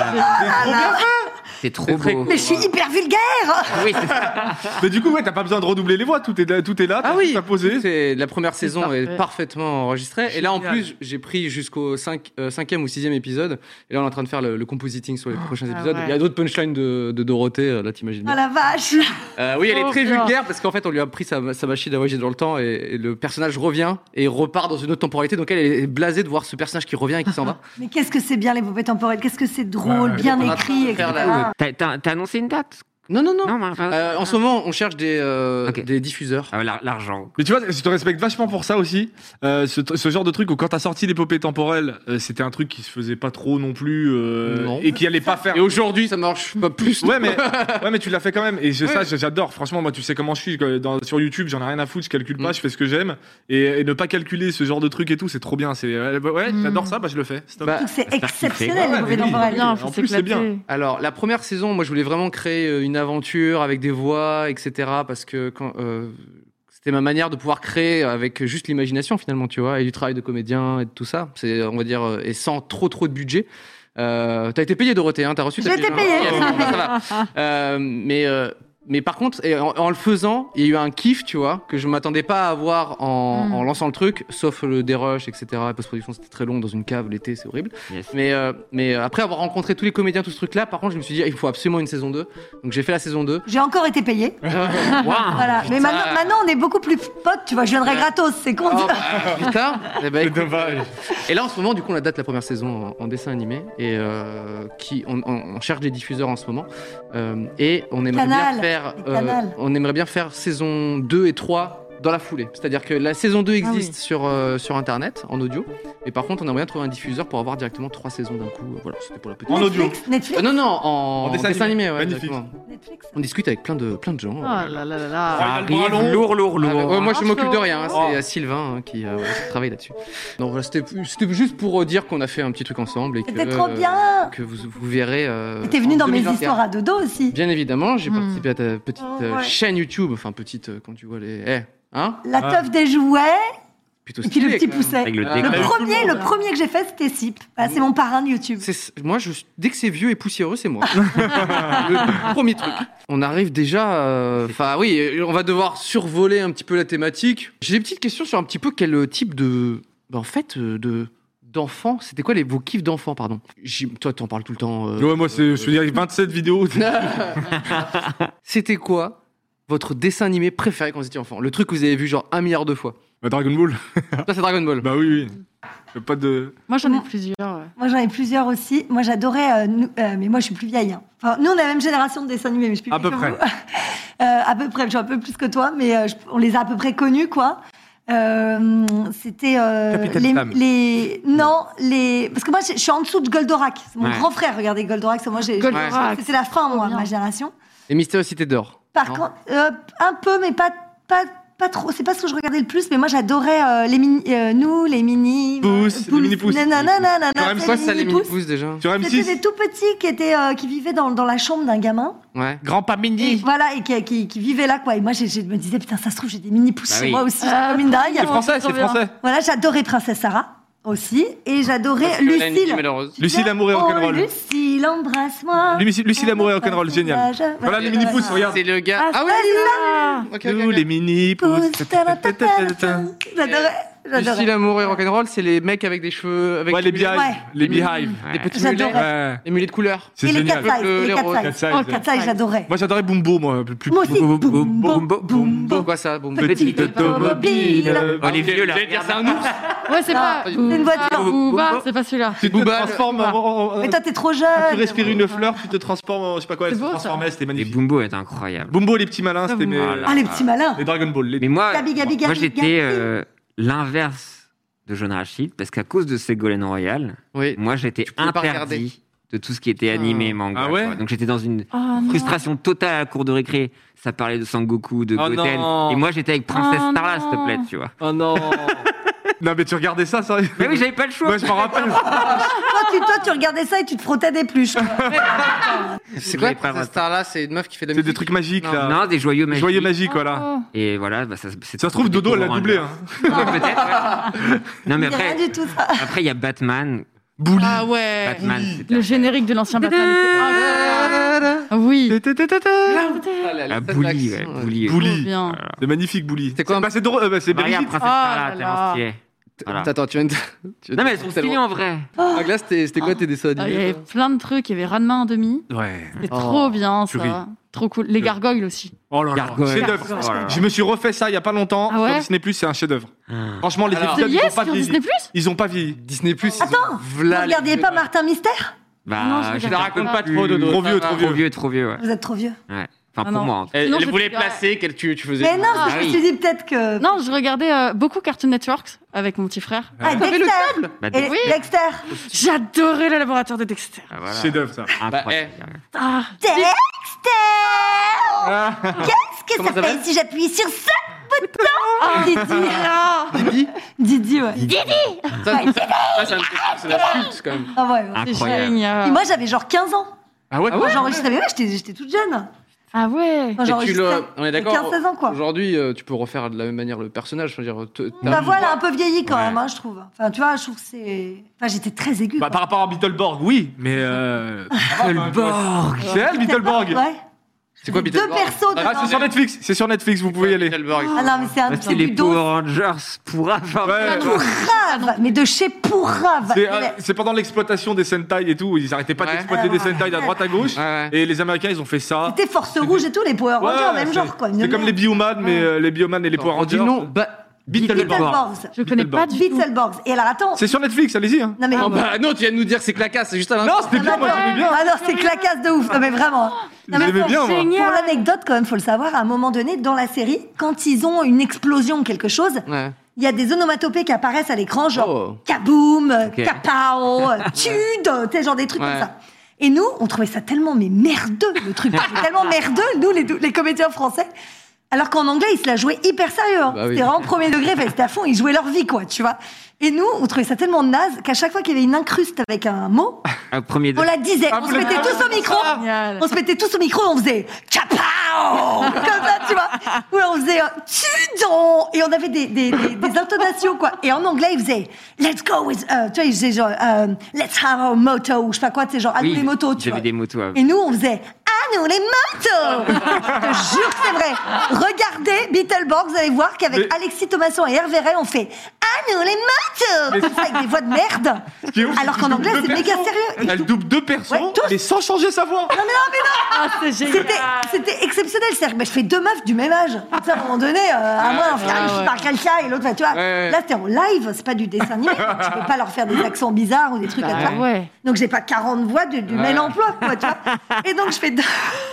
là, C'est trop beau. Mais je suis hyper vulgaire! Oui, c'est ça. Mais du coup, t'as pas besoin de redoubler les voix, tout est là, t'as posé. La première saison est parfaitement enregistrée. Et là, en plus, j'ai pris jusqu'au 5e ou 6e épisode. Et là, on est en train de faire le compositing sur les prochains épisodes. ouais. Il y a d'autres punchlines de Dorothée, là, t'imagines Oh bien. la vache! Oui, elle est très bien. vulgaire parce qu'en fait, on lui a pris sa machine à voyager dans le temps et le personnage revient et repart dans une autre temporalité. Donc, elle est blasée de voir ce personnage qui revient et qui s'en va. Mais qu'est-ce que c'est bien les poupées temporelles, qu'est-ce que c'est drôle, bien on a écrit, faire etc. T'as annoncé une date? Non. Non, En ce moment, on cherche des diffuseurs. l'argent. Mais tu vois, je te respecte vachement pour ça aussi. Ce genre de truc où quand t'as sorti l'épopée temporelle, c'était un truc qui se faisait pas trop non plus Non. et qui allait pas faire. Et aujourd'hui, ça marche pas plus. Ouais, mais tu l'as fait quand même. Et ça, j'adore. Franchement, moi, tu sais comment je suis. Sur YouTube, j'en ai rien à foutre. Je calcule pas. Je fais ce que j'aime. Et ne pas calculer ce genre de truc et tout, c'est trop bien. J'adore ça. Bah, je le fais. Stop. C'est exceptionnel les Ouais, poupées mais oui. temporelles. Bien, En plus, c'est bien. Alors, la première saison, moi, je voulais vraiment créer une aventure avec des voix, etc. Parce que c'était ma manière de pouvoir créer avec juste l'imagination, finalement, tu vois, et du travail de comédien et de tout ça. C'est, on va dire, et sans trop de budget. T'as été payé, Dorothée, hein, t'as reçu ta J'ai été pige, payée. hein. Ça va. Mais par contre, en le faisant, il y a eu un kiff, tu vois, que je m'attendais pas à avoir en lançant le truc, sauf le dérush, etc. La post-production, c'était très long dans une cave l'été, c'est horrible. Yes. Mais après avoir rencontré tous les comédiens, tout ce truc-là, par contre, je me suis dit, il faut absolument une saison 2. Donc j'ai fait la saison 2. J'ai encore été payée. Voilà. Mais maintenant, on est beaucoup plus potes, tu vois. Je viendrai gratos, c'est con. Oh, putain. Eh ben, écoute. dommage. Et là, en ce moment, du coup, on a date la première saison en dessin animé et on cherche des diffuseurs en ce moment et on aimerait bien faire. On aimerait bien faire saison 2 et 3 dans la foulée. C'est-à-dire que la saison 2 existe sur Internet, en audio. Et par contre, on aimerait bien trouver un diffuseur pour avoir directement 3 saisons d'un coup. Voilà, c'était pour la petite... En audio. Netflix. Non, en dessin animé. Ouais, Magnifique. exactement. Netflix. On discute avec plein de gens. Oh là là là là. Ça arrive lourd. Moi, je m'occupe de rien. Oh. C'est Sylvain qui travaille là-dessus. Donc voilà, c'était juste pour dire qu'on a fait un petit truc ensemble. C'était trop bien. Que vous verrez. T'es venu en dans mes 2021. histoires à dodo aussi. Bien évidemment, j'ai participé à ta petite Ouais. chaîne YouTube. Enfin, petite, quand tu vois les... Hein? La teuf des jouets. Plutôt Et puis le stylé, petit quand même. pousset. Avec le Le décor. premier que j'ai fait, c'était Sip. Voilà, c'est mon parrain de YouTube. Moi, dès que c'est vieux et poussiéreux, c'est moi. Le premier truc. On arrive déjà. Enfin, oui, on va devoir survoler un petit peu la thématique. J'ai des petites questions sur un petit peu quel type de. En fait, d'enfants. C'était quoi vos kiffs d'enfants, pardon? Toi, t'en parles tout le temps. Ouais, moi, je veux dire, 27 vidéos. C'était quoi votre dessin animé préféré quand vous étiez enfant? Le truc que vous avez vu genre 1 milliard de fois. Dragon Ball. Ça, c'est Dragon Ball. Bah oui. Pas de. Moi, j'en ai plusieurs. Ouais. Moi, j'en ai plusieurs aussi. Moi, j'adorais. Mais moi, je suis plus vieille. Hein. Enfin, nous, on a la même génération de dessins animés, mais je suis plus À peu vieille que près. vous. À peu près. Je suis un peu plus que toi, mais on les a à peu près connus, quoi. C'était Capitaine Sam. parce que moi, je suis en dessous de Goldorak. C'est mon grand frère. Regardez Goldorak. Moi, Goldorak. c'était la fin, moi, bien. ma génération. Et Mystérieuse Cité d'Or. Par Non. contre, un peu, mais pas trop. C'est pas ce que je regardais le plus, mais moi j'adorais les mini, les mini Pouces, les mini-pouces. Nanana, Même quoi, ça, les mini-pouces déjà? Sur C'était M6. des tout petits qui vivaient dans la chambre d'un gamin. Ouais. Grand-pas mini. Voilà, et qui vivaient là, quoi. Et moi, je me disais, putain, ça se trouve, j'ai des mini-pouces Bah chez oui. moi aussi, comme une dingue. C'est français, trop c'est bien. français. Voilà, j'adorais Princesse Sarah aussi. Et j'adorais Lucille. Lucille, l'amour et rock'n'roll. Oh, Lucille, embrasse-moi. Lucille, l'amour et rock'n'roll, génial. Voilà les mini-pouces, regarde. C'est le gars. Ah, oui, c'est ok, Tous les mini-pouces. J'adorais. Lucille, l'amour et rock'n'roll, c'est les mecs avec des cheveux. Avec Ouais, les des mulets. beehives. Les beehives. Les petits J'adorais. mulets. Ouais. Les mulets de couleur. C'est Et les génial. 4 size. Les Les roses. 4 Cat size. size. Oh, 4 size, j'adorais. Moi, j'adorais Bumbo, moi. Plus Moi aussi. Bumbo. C'est quoi ça? Bon, Petite automobile. Oh, les vieux, là. C'est un ours. Ouais, c'est pas. C'est une voiture. Booba, c'est pas celui-là. Tu te Booba, transformes Mais toi, t'es trop jeune. tu respires une fleur, tu te transformes en, je sais pas quoi, elle C'est se beau, ça. transformait, c'était Et magnifique. Bumbo est incroyable. Bumbo, les petits malins, c'était mes... Voilà. Ah, les petits malins. Les Dragon Ball. Mais moi, Gabi, Gabi, moi Gabi, j'étais Gabi. l'inverse de John Rachid, parce qu'à cause de Ségolène Royal, Oui. moi j'étais pouvais pas regarder. interdit de tout ce qui était animé, manga. Ah ouais quoi. Donc j'étais dans une Oh, non. frustration totale à la cour de récré. Ça parlait de Sangoku, de Oh Goten. non. Et moi j'étais avec Princesse Oh Starla, s'il te non. plaît, tu vois. Oh non. Non, mais tu regardais ça, ça. Mais oui, j'avais pas le choix. Ouais, je m'en rappelle. Toi, tu regardais ça et tu te frottais des pluches. C'est quoi J'avais pas le cette star-là? C'est une meuf qui fait de la C'est des musique. trucs magiques, Non. là. Non, des joyeux magiques. Joyeux magiques, voilà. Oh. Et voilà, bah, ça Ça se trouve, Dodo, elle l'a doublé. Hein. Ouais, peut-être. Ouais. Non, mais C'est rien après, du tout, ça. après il y a Batman. Bouli. Ah ouais. Batman, c'était Le générique de l'ancien Batman était incroyable. Ah oui. Ah, Bouli, ouais, Bouli. Bouli. Trop bien. C'est magnifique, Bouli. C'est quoi? Bah, c'est drôle, c'est Maria, Brigitte. Princesse Ah Starla, là tellement là. stylé. Voilà. Attends, tu viens de. Non, mais elles sont stylées en vrai. Ah, là, c'était quoi tes dessins Ah, il y animés? avait plein de trucs. Il y avait Ranma en demi. Ouais. C'était Oh, trop bien, purée. ça. Trop cool. Les gargoyles aussi. Oh là là. Gargoyle. Chef-d'œuvre. Oh là là. Je me suis refait ça il y a pas longtemps. Ah ouais Sur Disney+, c'est un chef-d'œuvre. Franchement, les Alors, épisodes, ils Yes, ont pas sur vieilli. Disney+. Ils ont pas vieilli. Disney Plus. Attends, vous regardiez pas Martin Mystère? Bah, Non, je Je regarde la raconte pas trop, Dodo. Trop vieux, trop vieux. Trop vieux, ouais. Vous êtes trop vieux. Ouais. Enfin, Ah pour non. moi. en tout cas. Sinon, Elle je voulait te dirais- placer qu'elle tu faisais. Mais non, Ah je me oui. suis dit peut-être que. Non, je regardais beaucoup Cartoon Network avec mon petit frère. Ah, T'avais le Dexter. câble. Bah, Et Oui. Dexter. J'adorais le laboratoire de Dexter. Ah, voilà. Chef-d'œuvre, ça. Incroyable. Ah, Dexter. Qu'est-ce que Comment ça ça fait s'appelle si j'appuie sur ce bouton? Didi. Didi. Didi, ouais. Ça, c'est la flûte quand même. Ah ouais, ouais. c'est Incroyable. Et génial. moi, j'avais genre 15 ans. Ah ouais, Quand j'enregistrais, mais ouais, j'étais toute jeune. Ah ouais. Quand Et j'enregistrais. on est d'accord. 15-16 ans, quoi. Aujourd'hui, tu peux refaire de la même manière le personnage. Je veux dire, Bah voilà, un peu vieilli quand Ouais. même, hein, je trouve. Enfin, tu vois, je trouve que c'est. Enfin, j'étais très aiguë. Bah, quoi. par rapport à Beetleborg, oui, mais Beetleborg. C'est elle, Beetleborg. Ouais. C'est quoi Deux Beetleborg? persos dedans. Ah, c'est sur Netflix. C'est sur Netflix, vous pouvez y aller. Beetleborg. Ah non, mais c'est un Bah, truc c'est les du dos. Power Rangers pour avoir. Ouais. Pourrave, mais de chez Pourrave. C'est pendant l'exploitation des Sentai et tout. Ils arrêtaient pas Ouais. d'exploiter des Sentai à droite à gauche. Ouais, ouais. Et les Américains, ils ont fait ça. C'était Force Rouge et tout, les Power Rangers, même c'est- genre quoi. C'est comme les Bioman, mais les Bioman et les Power Redis Rangers. le nom. Beetleborg. Beetleborgs. Je connais pas du tout. Beetleborgs. Et alors attends. C'est sur Netflix, allez-y. Hein. Non mais. Oh, bah non, tu viens de nous dire que c'est clacasse, c'est juste à Non, l'instant. c'était bien, moi j'aimais bien. Ah non, c'est clacasse de ouf. Non mais vraiment. Non, mais J'aimais pour- bien, moi. Pour l'anecdote, quand même, faut le savoir, à un moment donné, dans la série, quand ils ont une explosion ou quelque chose, Ouais. il y a des onomatopées qui apparaissent à l'écran, genre Oh. kaboom, Ok. kapao, tude, tu sais, genre des trucs Ouais. comme ça. Et nous, on trouvait ça tellement mais merdeux, le truc. Tellement merdeux, nous, les comédiens français. Alors qu'en anglais, ils se la jouaient hyper sérieux. Hein. Bah oui. C'était vraiment premier degré, enfin, c'était à fond, ils jouaient leur vie, quoi, tu vois. Et nous, on trouvait ça tellement naze qu'à chaque fois qu'il y avait une incruste avec un mot, on la disait. On se mettait tous au micro. On se mettait tous au micro et on faisait Kapao comme ça, tu vois. Ou on faisait Tudon. Et on avait des intonations, quoi. Et en anglais, ils faisaient Let's go with. Tu vois, ils faisaient genre Let's have a moto. Ou je sais pas quoi, tu sais, genre à nous les motos, tu vois. Des motos. Et nous, on faisait à nous les motos. Je te jure que c'est vrai. Regardez Beetleborg, vous allez voir qu'avec Alexis Thomasson et Hervé Ray, on fait à nous les motos. Comme ça, avec des voix de merde. Alors qu'en anglais, c'est méga sérieux. Elle double 2 persos, mais sans changer sa voix. Non, mais non. Ah, c'est génial. C'était exceptionnel. C'est-à-dire que je fais 2 meufs du même âge. À un moment donné, à moi, je parle quelqu'un et l'autre, tu vois. Là, c'était en live, c'est pas du dessin animé. Donc, je peux pas leur faire des accents bizarres ou des trucs comme ça. Donc, j'ai pas 40 voix du même emploi, quoi, tu vois. Et donc, je fais 2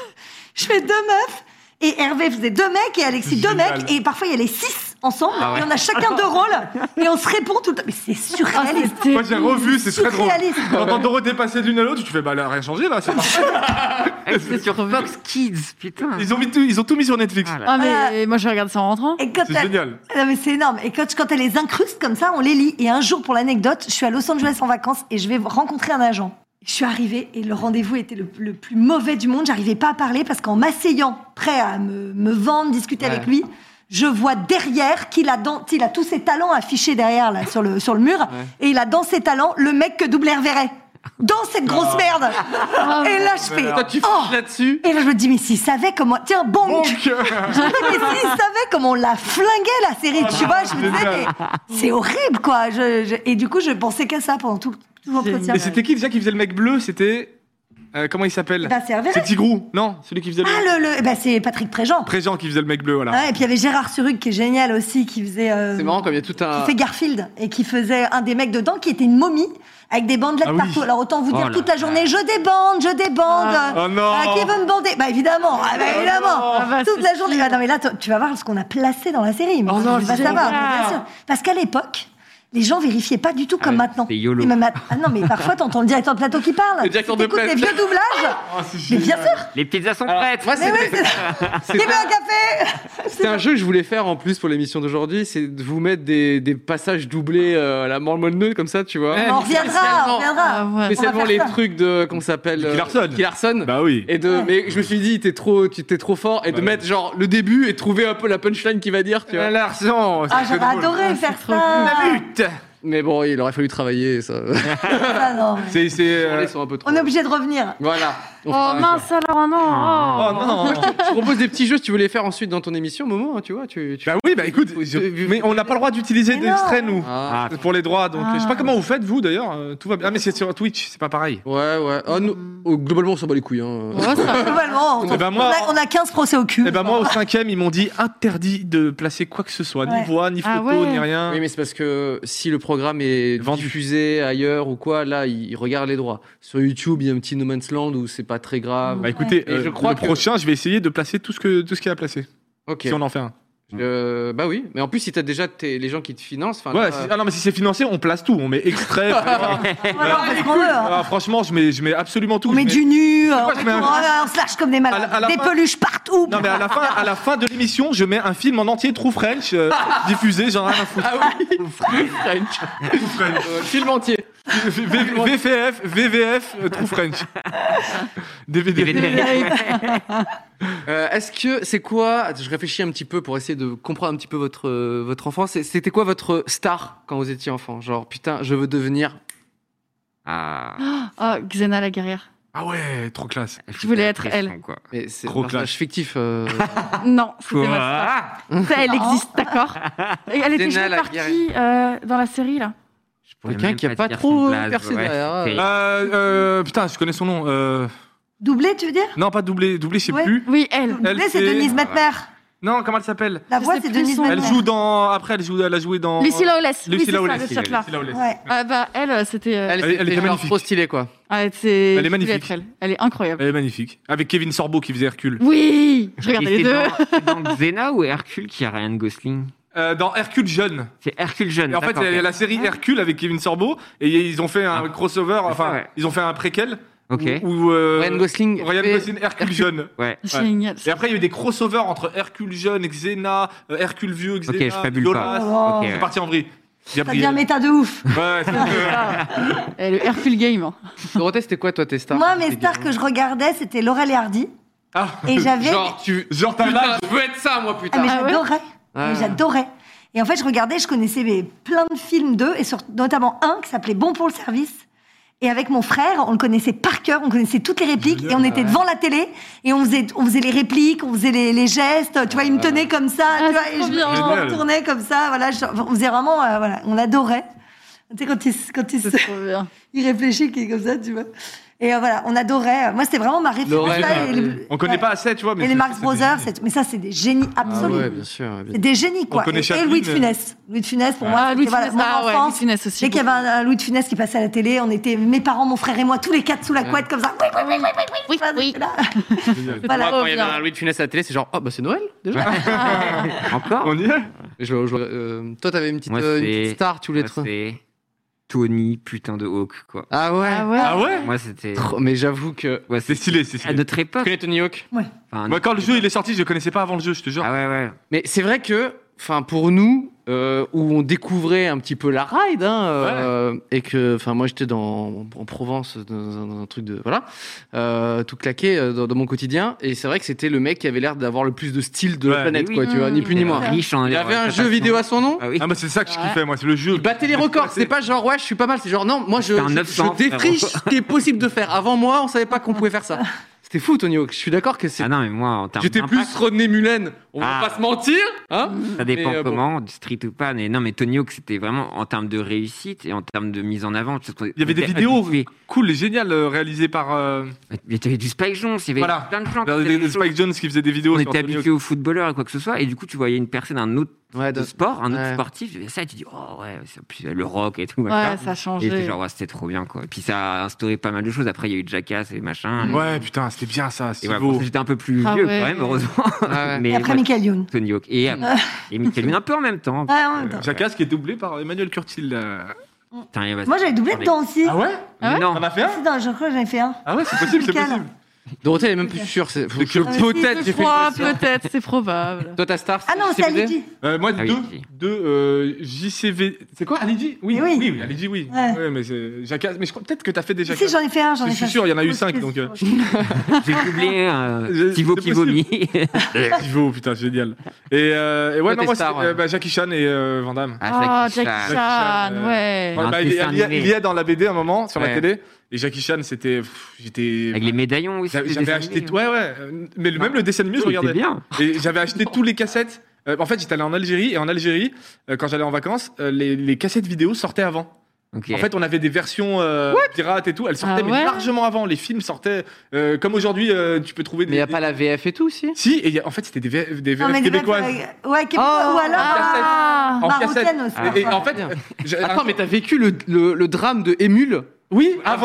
meufs. Et Hervé faisait 2 mecs et Alexis 2 mecs. Et parfois, il y a les 6 ensemble. Et on a chacun 2 rôles. Et on se répond tout le temps. Mais c'est surréaliste. Moi, j'ai revu, c'est très drôle. Surréaliste. Quand Dorothée passait d'une à l'autre, tu fais, bah, elle a rien changé, là, c'est parfait. C'est sur Fox Kids, putain. Ils ont tout mis sur Netflix. Ah, mais moi, je regarde ça en rentrant. C'est génial. Non, mais c'est énorme. Et quand elle les incruste comme ça, on les lit. Et un jour, pour l'anecdote, je suis à Los Angeles en vacances et je vais rencontrer un agent. Je suis arrivée et le rendez-vous était le plus mauvais du monde. J'arrivais pas à parler parce qu'en m'asseyant, prêt à me vendre, discuter avec lui, je vois derrière qu'il a tous ses talents affichés derrière là sur le mur, et il a dans ses talents le mec que double Hervé Ray. Dans cette grosse merde. Et là, je fais. Toi, tu fiches là-dessus. Et là, je me dis, mais s'il savait comment. Tiens, bonk. Je me dis, mais s'il savait comment on l'a flingué, la série, tu vois, je me disais, mais c'est horrible, quoi. Et du coup, je pensais qu'à ça pendant tout l'entretien. Et c'était qui déjà qui faisait le mec bleu? C'était. Comment il s'appelle? C'est Hervé Ray. C'est Tigrou. Non, celui qui faisait le. C'est Patrick Préjean. Préjean qui faisait le mec bleu, voilà. Ouais, et puis il y avait Gérard Surrugue qui est génial aussi, qui faisait. C'est marrant comme il y a tout un. Qui fait Garfield et qui faisait un des mecs dedans qui était une momie avec des bandelettes partout. Alors autant vous dire toute la journée, je débande. Oh non. Qui veut me bander? Bah évidemment, toute la journée. Non mais là, tu vas voir ce qu'on a placé dans la série. Mais tu vas savoir, bien sûr. Parce qu'à l'époque, les gens vérifiaient pas du tout comme maintenant. C'est YOLO. Et même non, mais parfois, t'entends le directeur de plateau qui parle. Le directeur de plateau. Les vieux doublages. Mais bien sûr. Les pizzas sont prêtes. Moi, Qui veut un café? C'était un jeu que je voulais faire en plus pour l'émission d'aujourd'hui, c'est de vous mettre des passages doublés à la Mormonneux comme ça, tu vois. On reviendra. Spécialement les trucs de qu'on s'appelle Kill Larson. Bah oui. Mais je me suis dit, t'es trop fort et de mettre genre le début et trouver un peu la punchline qu'il va dire, tu vois. Larson. J'aurais adoré faire ça. La lutte. Mais bon, il aurait fallu travailler ça. Non. C'est. Ils sont un peu trop. On est obligé de revenir. Voilà. Oh mince alors, non. Oh non. Je propose des petits jeux si tu veux les faire ensuite dans ton émission, Momo, hein, tu vois. Bah oui, bah écoute, mais on n'a pas le droit d'utiliser d'extraits, nous, pour les droits. Donc, je sais pas comment vous faites, vous, d'ailleurs. Tout va bien. Ah, mais c'est sur Twitch, c'est pas pareil. Ouais. Globalement, on s'en bat les couilles. Hein. Globalement, on a 15 procès au cul. Et ben moi, au 5e, ils m'ont dit interdit de placer quoi que ce soit, ni voix, ni photo, ni rien. Oui, mais c'est parce que si le programme est diffusé ailleurs ou quoi, là, ils regardent les droits. Sur YouTube, il y a un petit No Man's Land où c'est pas très grave. Bah écoutez, je crois le prochain, je vais essayer de placer tout ce qu'il y a à placer. Ok. Si on en fait un. Bah oui, mais en plus si t'as déjà les gens qui te financent. Ouais, non mais si c'est financé, on place tout, on met extrait. Franchement, je mets absolument tout. On met du nu, on se lâche comme des malades, des peluches partout. Non mais à la fin de l'émission, je mets un film en entier, True French, diffusé, j'en ai rien à foutre. Ah oui, True French. Film entier. VVF, True French. DVD. Est-ce que c'est quoi? Je réfléchis un petit peu pour essayer de comprendre un petit peu votre enfance. C'était quoi votre star quand vous étiez enfant? Genre putain, je veux devenir. Xena la guerrière. Ah ouais, trop classe. Je voulais être elle. Quoi. Mais c'est trop un personnage fictif. Non, c'était ma star. Elle existe, d'accord. Elle était juste partie dans la série là. Quelqu'un qui a pas trop percé derrière. Putain, je connais son nom. Doublé, tu veux dire? Non, pas doublé, je sais plus. Oui, elle. Doublé, c'est Denise Mettner. Non, comment elle s'appelle? La voix, c'est Denise Mettner. Elle joue dans. Après, elle a joué dans. Lucy Lawless. Lucy Lawless. Le chat là. Ouais. Elle, c'était. Elle était magnifique. Trop stylée, quoi. Elle est magnifique. Elle est incroyable. Elle est magnifique. Avec Kevin Sorbo qui faisait Hercule. Oui, je regardais les deux. Dans Xena ou Hercule qui a Ryan Gosling? Dans Hercule jeune. C'est Hercule jeune. Et en fait, il y a la série Hercule avec Kevin Sorbo et ils ont fait un crossover. Enfin, ils ont fait un préquel. Ok. Ou Ryan Gosling. Hercule jeune. Ouais. Génial. Et après, il y a eu des crossovers entre Hercule jeune, Xena, Hercule vieux, Xena, Ok, je fabule Violas. pas. Ok, C'est parti en vrille. Ça devient méta de ouf. Ouais, Et le Hercule Game. Hein. Dorothée, c'était quoi, toi, tes stars? Moi, mes stars que je regardais, c'était Laurel et Hardy. Ah. Et j'avais. Genre t'as Putain, l'âge. je veux être ça, moi, putain. Ah, mais Ah ouais j'adorais. Ah. Mais j'adorais. Et en fait, je regardais, je connaissais plein de films d'eux, et notamment un qui s'appelait Bon pour le service. Et avec mon frère, on le connaissait par cœur, on connaissait toutes les répliques, et on était devant la télé, et on faisait les répliques, on faisait les gestes, tu vois, il me tenait comme ça, Ah, tu vois, c'est et trop je bien. me retournais comme ça, voilà, on faisait vraiment, voilà, on adorait. Tu sais, quand C'est trop bien. il réfléchit, qui est comme ça, tu vois. Et voilà, on adorait. Moi, c'était vraiment ma référence. Laurel, là, On connaît pas assez, tu vois. Mais et les c'est- Marx c'est Brothers, des- mais ça, c'est des génies absolus. Ah ouais, bien sûr. C'est des génies, quoi. On connaît Et Chaplin, Louis de Funès. Louis de Funès, pour moi, Ah, Louis de c'était, Funès. mon Ah ouais, enfance. Louis de Funès aussi. Dès qu'il y avait un Louis de Funès qui passait à la télé, on était, mes parents, mon frère et moi, tous les quatre sous la couette, comme ça. Oui. Là. Voilà. Moi, quand il y avait un Louis de Funès à la télé, c'est genre, oh, bah c'est Noël, déjà. Encore On y est. Toi, t'avais une petite, Moi, une c'est- petite star, tu voulais Moi, être. c'est Tony, putain de Hawk, quoi. Ah ouais. Ah ouais. Ah ouais. Moi, c'était. Mais j'avoue que. Ouais, C'est stylé, c'est à stylé. notre Tu époque. connais Tony Hawk? Enfin, Moi, quand le jeu il est sorti, je le connaissais pas avant le jeu, je te jure. Ah ouais, ouais. Mais c'est vrai que, enfin, pour nous, où on découvrait un petit peu la ride, et que, enfin, moi, j'étais en Provence, dans un truc de, voilà, tout claqué dans mon quotidien, et c'est vrai que c'était le mec qui avait l'air d'avoir le plus de style de la Ouais. planète, Oui, quoi, tu vois, ni plus ni moins. Riche en Il avait un jeu vidéo à son nom. Ah oui. Ah, moi, c'est ça que je kiffais, moi, c'est le jeu. Il battait les records, c'était pas genre ouais je suis pas mal, c'est genre non moi je C'était un 900, défriche frérot. ce qui est possible de faire. Avant moi on savait pas qu'on pouvait faire ça. C'était fou Tony Hawk, je suis d'accord que c'est. Ah non, mais moi, en termes J'étais d'impact, plus Rodney Mullen, on va Ah. pas se mentir, hein. ça dépend Mais, bon. comment, du street ou pas. Mais non, mais Tony Hawk, c'était vraiment en termes de réussite et en termes de mise en avant. Il y avait des vidéos cool et géniales réalisées par. Mais tu avais du Spike Jonze, il y avait Voilà. plein de gens. qui Des faisaient des Spike choses. Jonze qui faisaient des vidéos On sur était Tony Hawk. habitué aux footballeurs et quoi que ce soit, et du coup, tu voyais une personne d'un autre Ouais, sport, un autre ouais. sportif, tu faisais ça et tu dis, oh ouais, c'est plus le rock et tout. Ouais, machin. ça a Et changé. c'était genre, ouais, c'était trop bien, quoi. Et puis ça a instauré pas mal de choses. Après, il y a eu Jackass et machin. Ouais, putain, c'était bien ça. Et C'est voilà, beau. bon, j'étais un peu plus Ah vieux ouais. quand même, heureusement. Ouais. Mais Et après, moi, Michael Youn. Tony Hawk. Et Michael Youn un peu en même temps. Ouais, en même temps. Jackass qui est doublé par Emmanuel Curtil. Putain, il va- Moi, j'avais doublé dedans aussi. Ah ouais. Ah ouais Non. T'en as fait un? Si, je crois que j'en ai fait un. Ah ouais, c'est possible, c'est Lequel possible. Dorothée elle est même plus sûre, c'est C'est que- peut-être j'ai fait crois, une peut-être, c'est probable. Toi ta star Ah non, c'est JCVD? Alidji. Moi, Ah oui. deux JCV. C'est quoi, Alidji? Oui, Oui. oui, Alidji, oui. Ouais. Ouais, mais c'est Jackass. Mais je crois peut-être que t'as fait des Si, Jackass. j'en ai fait un, Je suis sûr, il y en a eu 5, donc. J'ai doublé C'est Thibaut qui possible. vomit. Thibaut, putain, génial. Et ouais, non, tes moi, stars, c'est ouais. Jackie Chan et Van Damme. Ah, Jackie Jackie Chan. Chan, ouais. Ouais, Un bah, dessin animé. il y a dans la BD un moment sur la Ouais. télé. Et Jackie Chan, c'était. J'étais. Avec les médaillons aussi. des J'avais dessins acheté. animés. Ouais, ouais. Mais même le dessin animé, je C'était regardais. bien. Et j'avais acheté tous les cassettes. En fait, j'étais allé en Algérie. Et en Algérie, quand j'allais en vacances, les cassettes vidéo sortaient avant. Ok. En fait, on avait des versions pirates et tout. Elles sortaient, Ah mais ouais largement avant. Les films sortaient. Comme aujourd'hui, tu peux trouver des. Mais il y a pas la VF et tout aussi. Si, et en fait, c'était des VF Non, mais des québécoises. Ouais, québécois. Ou alors. Ah, En cassette. Marocaine aussi. Et en fait, Attends mais t'as vécu le drame de Émule. oui, avant.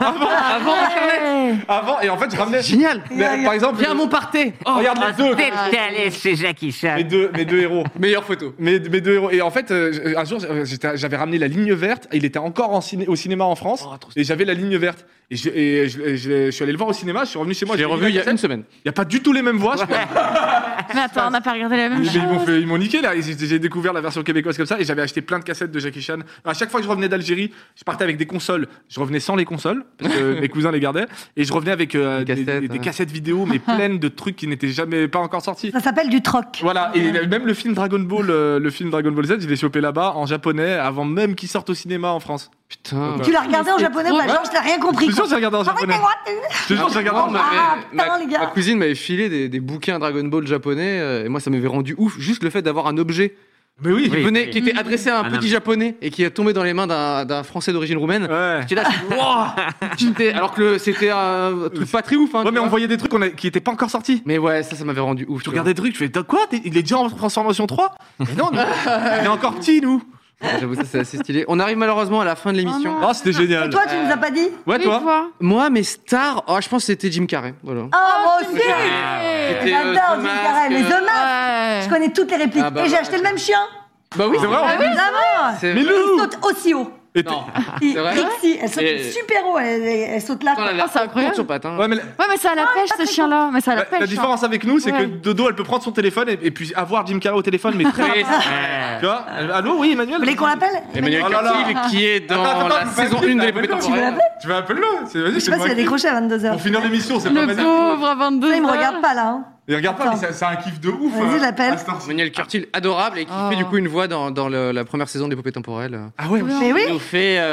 Avant. Et en fait, je ramenais. Génial. Mais, par exemple, Viens à Montparté. Oh, regarde les deux. T'es allé chez Jackie Chan. Mes deux héros. meilleure photo. Mes deux héros. Et en fait, un jour, j'avais ramené la ligne verte. Il était encore au cinéma en France. Oh, trop Et j'avais la ligne verte. Et je suis allé le voir au cinéma. Je suis revenu chez moi. J'ai revu il y a une semaine. Il n'y a pas du tout les mêmes voix. Mais attends, on n'a pas regardé la même Mais chose. ils m'ont niqué là. J'ai découvert la version québécoise comme ça. Et j'avais acheté plein de cassettes de Jackie Chan. À chaque fois que je revenais d'Algérie, je partais avec des consoles. Je revenais sans les consoles parce que mes cousins les gardaient. Et je revenais avec des cassettes vidéo, mais pleines de trucs qui n'étaient jamais pas encore sortis. Ça s'appelle du troc. Voilà, et même le film Dragon Ball, Z, je l'ai chopé là-bas en japonais avant même qu'il sorte au cinéma en France. Putain. Tu l'as regardé en japonais, trop bah, genre, je n'ai rien compris. Je te jure, quoi. j'ai regardé en japonais. Je te jure, j'ai regardé en Non, mais- Ah, putain, les gars. ma cousine m'avait filé des bouquins Dragon Ball japonais et moi ça m'avait rendu ouf juste le fait d'avoir un objet Mais oui, qui était adressé à un Ah, petit non. japonais et qui est tombé dans les mains d'un français d'origine roumaine. Ouais. J'étais là, alors que c'était un truc pas très ouf. Hein, Ouais, tu mais on vois. voyait des trucs qui étaient pas encore sortis. Mais ouais, ça m'avait rendu ouf. Tu regardais des trucs, tu fais quoi il est déjà en transformation 3 Mais non, il est encore petit, nous. J'avoue, ça c'est assez stylé. On arrive malheureusement à la fin de l'émission. Oh, c'était génial. Et toi, tu nous as pas dit? Ouais, Oui, toi Moi, mes stars, je pense que c'était Jim Carrey. Voilà. Ah, moi aussi! C'était, J'adore The Jim Mask, Carrey. Mais The Mask, Ouais. je connais toutes les répliques. Ah, bah, Et j'ai bah, acheté le même chien. Bah oui, C'est vrai, Ah oui, vraiment. C'est Mais Et Lou il saute aussi haut. Et Non. Si, C'est vrai si, elle saute Et- super haut, elle saute là. Attends, elle a c'est incroyable. sur pattes. Hein. Ouais, mais Ouais, mais c'est à la pêche, ce chien-là. Mais c'est à la pêche. la différence avec nous, c'est Ouais. que Dodo, elle peut prendre son téléphone et puis avoir Jim Carrey au téléphone, mais très Oui, rapidement. Tu vois Allô, oui, Emmanuel. Vous voulez qu'on l'appelle Emmanuel Oh là là. Curtil qui est dans Attends, la vous saison m'appelez, 1 de vous l'épopée m'appelez. temporelle. Tu vas appeler-le. Vas-y, Je sais pas s'il a décroché à 22h. Pour finir l'émission, c'est pas Le facile. pauvre à 22 Il me heures. regarde pas là. Hein. Et regarde pas, mais c'est un kiff de ouf. Vas-y, je l'appelle. à cette heure-ci. Emmanuel Curtil, adorable, et qui fait du coup une voix dans la première saison de l'épopée temporelle. Ah ouais, oui. Mais oui. Il nous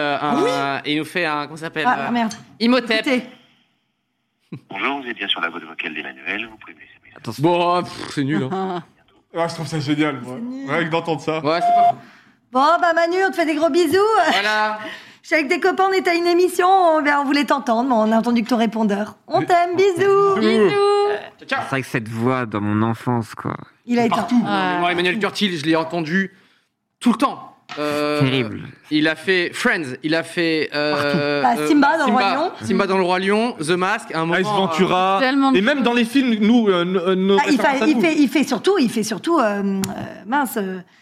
fait un comment ça s'appelle Ah merde. Imhotep. Écoutez. Bonjour, vous êtes bien sur la boîte vocale d'Emmanuel, vous pouvez me laisser un message. Bon, c'est nul. Hein. Ouais, je trouve ça génial, moi. Rien que d'entendre ça. Ouais, c'est pas fou. Bon, bah Manu, on te fait des gros bisous. Voilà. Je suis avec des copains, on était à une émission, on voulait t'entendre, mais on a entendu que ton répondeur. On t'aime, bisous. C'est vrai que cette voix dans mon enfance, quoi. Il a été Partout. Moi, Emmanuel Curtil, je l'ai entendu tout le temps. Terrible. Il a fait Friends, il a fait Simba dans le Roi Lion. Simba dans le Roi Lion, The Mask, un moment. Ice Ventura. tellement de Et même dans les films, nous, nos Ah, références à nous. il fait surtout, mince.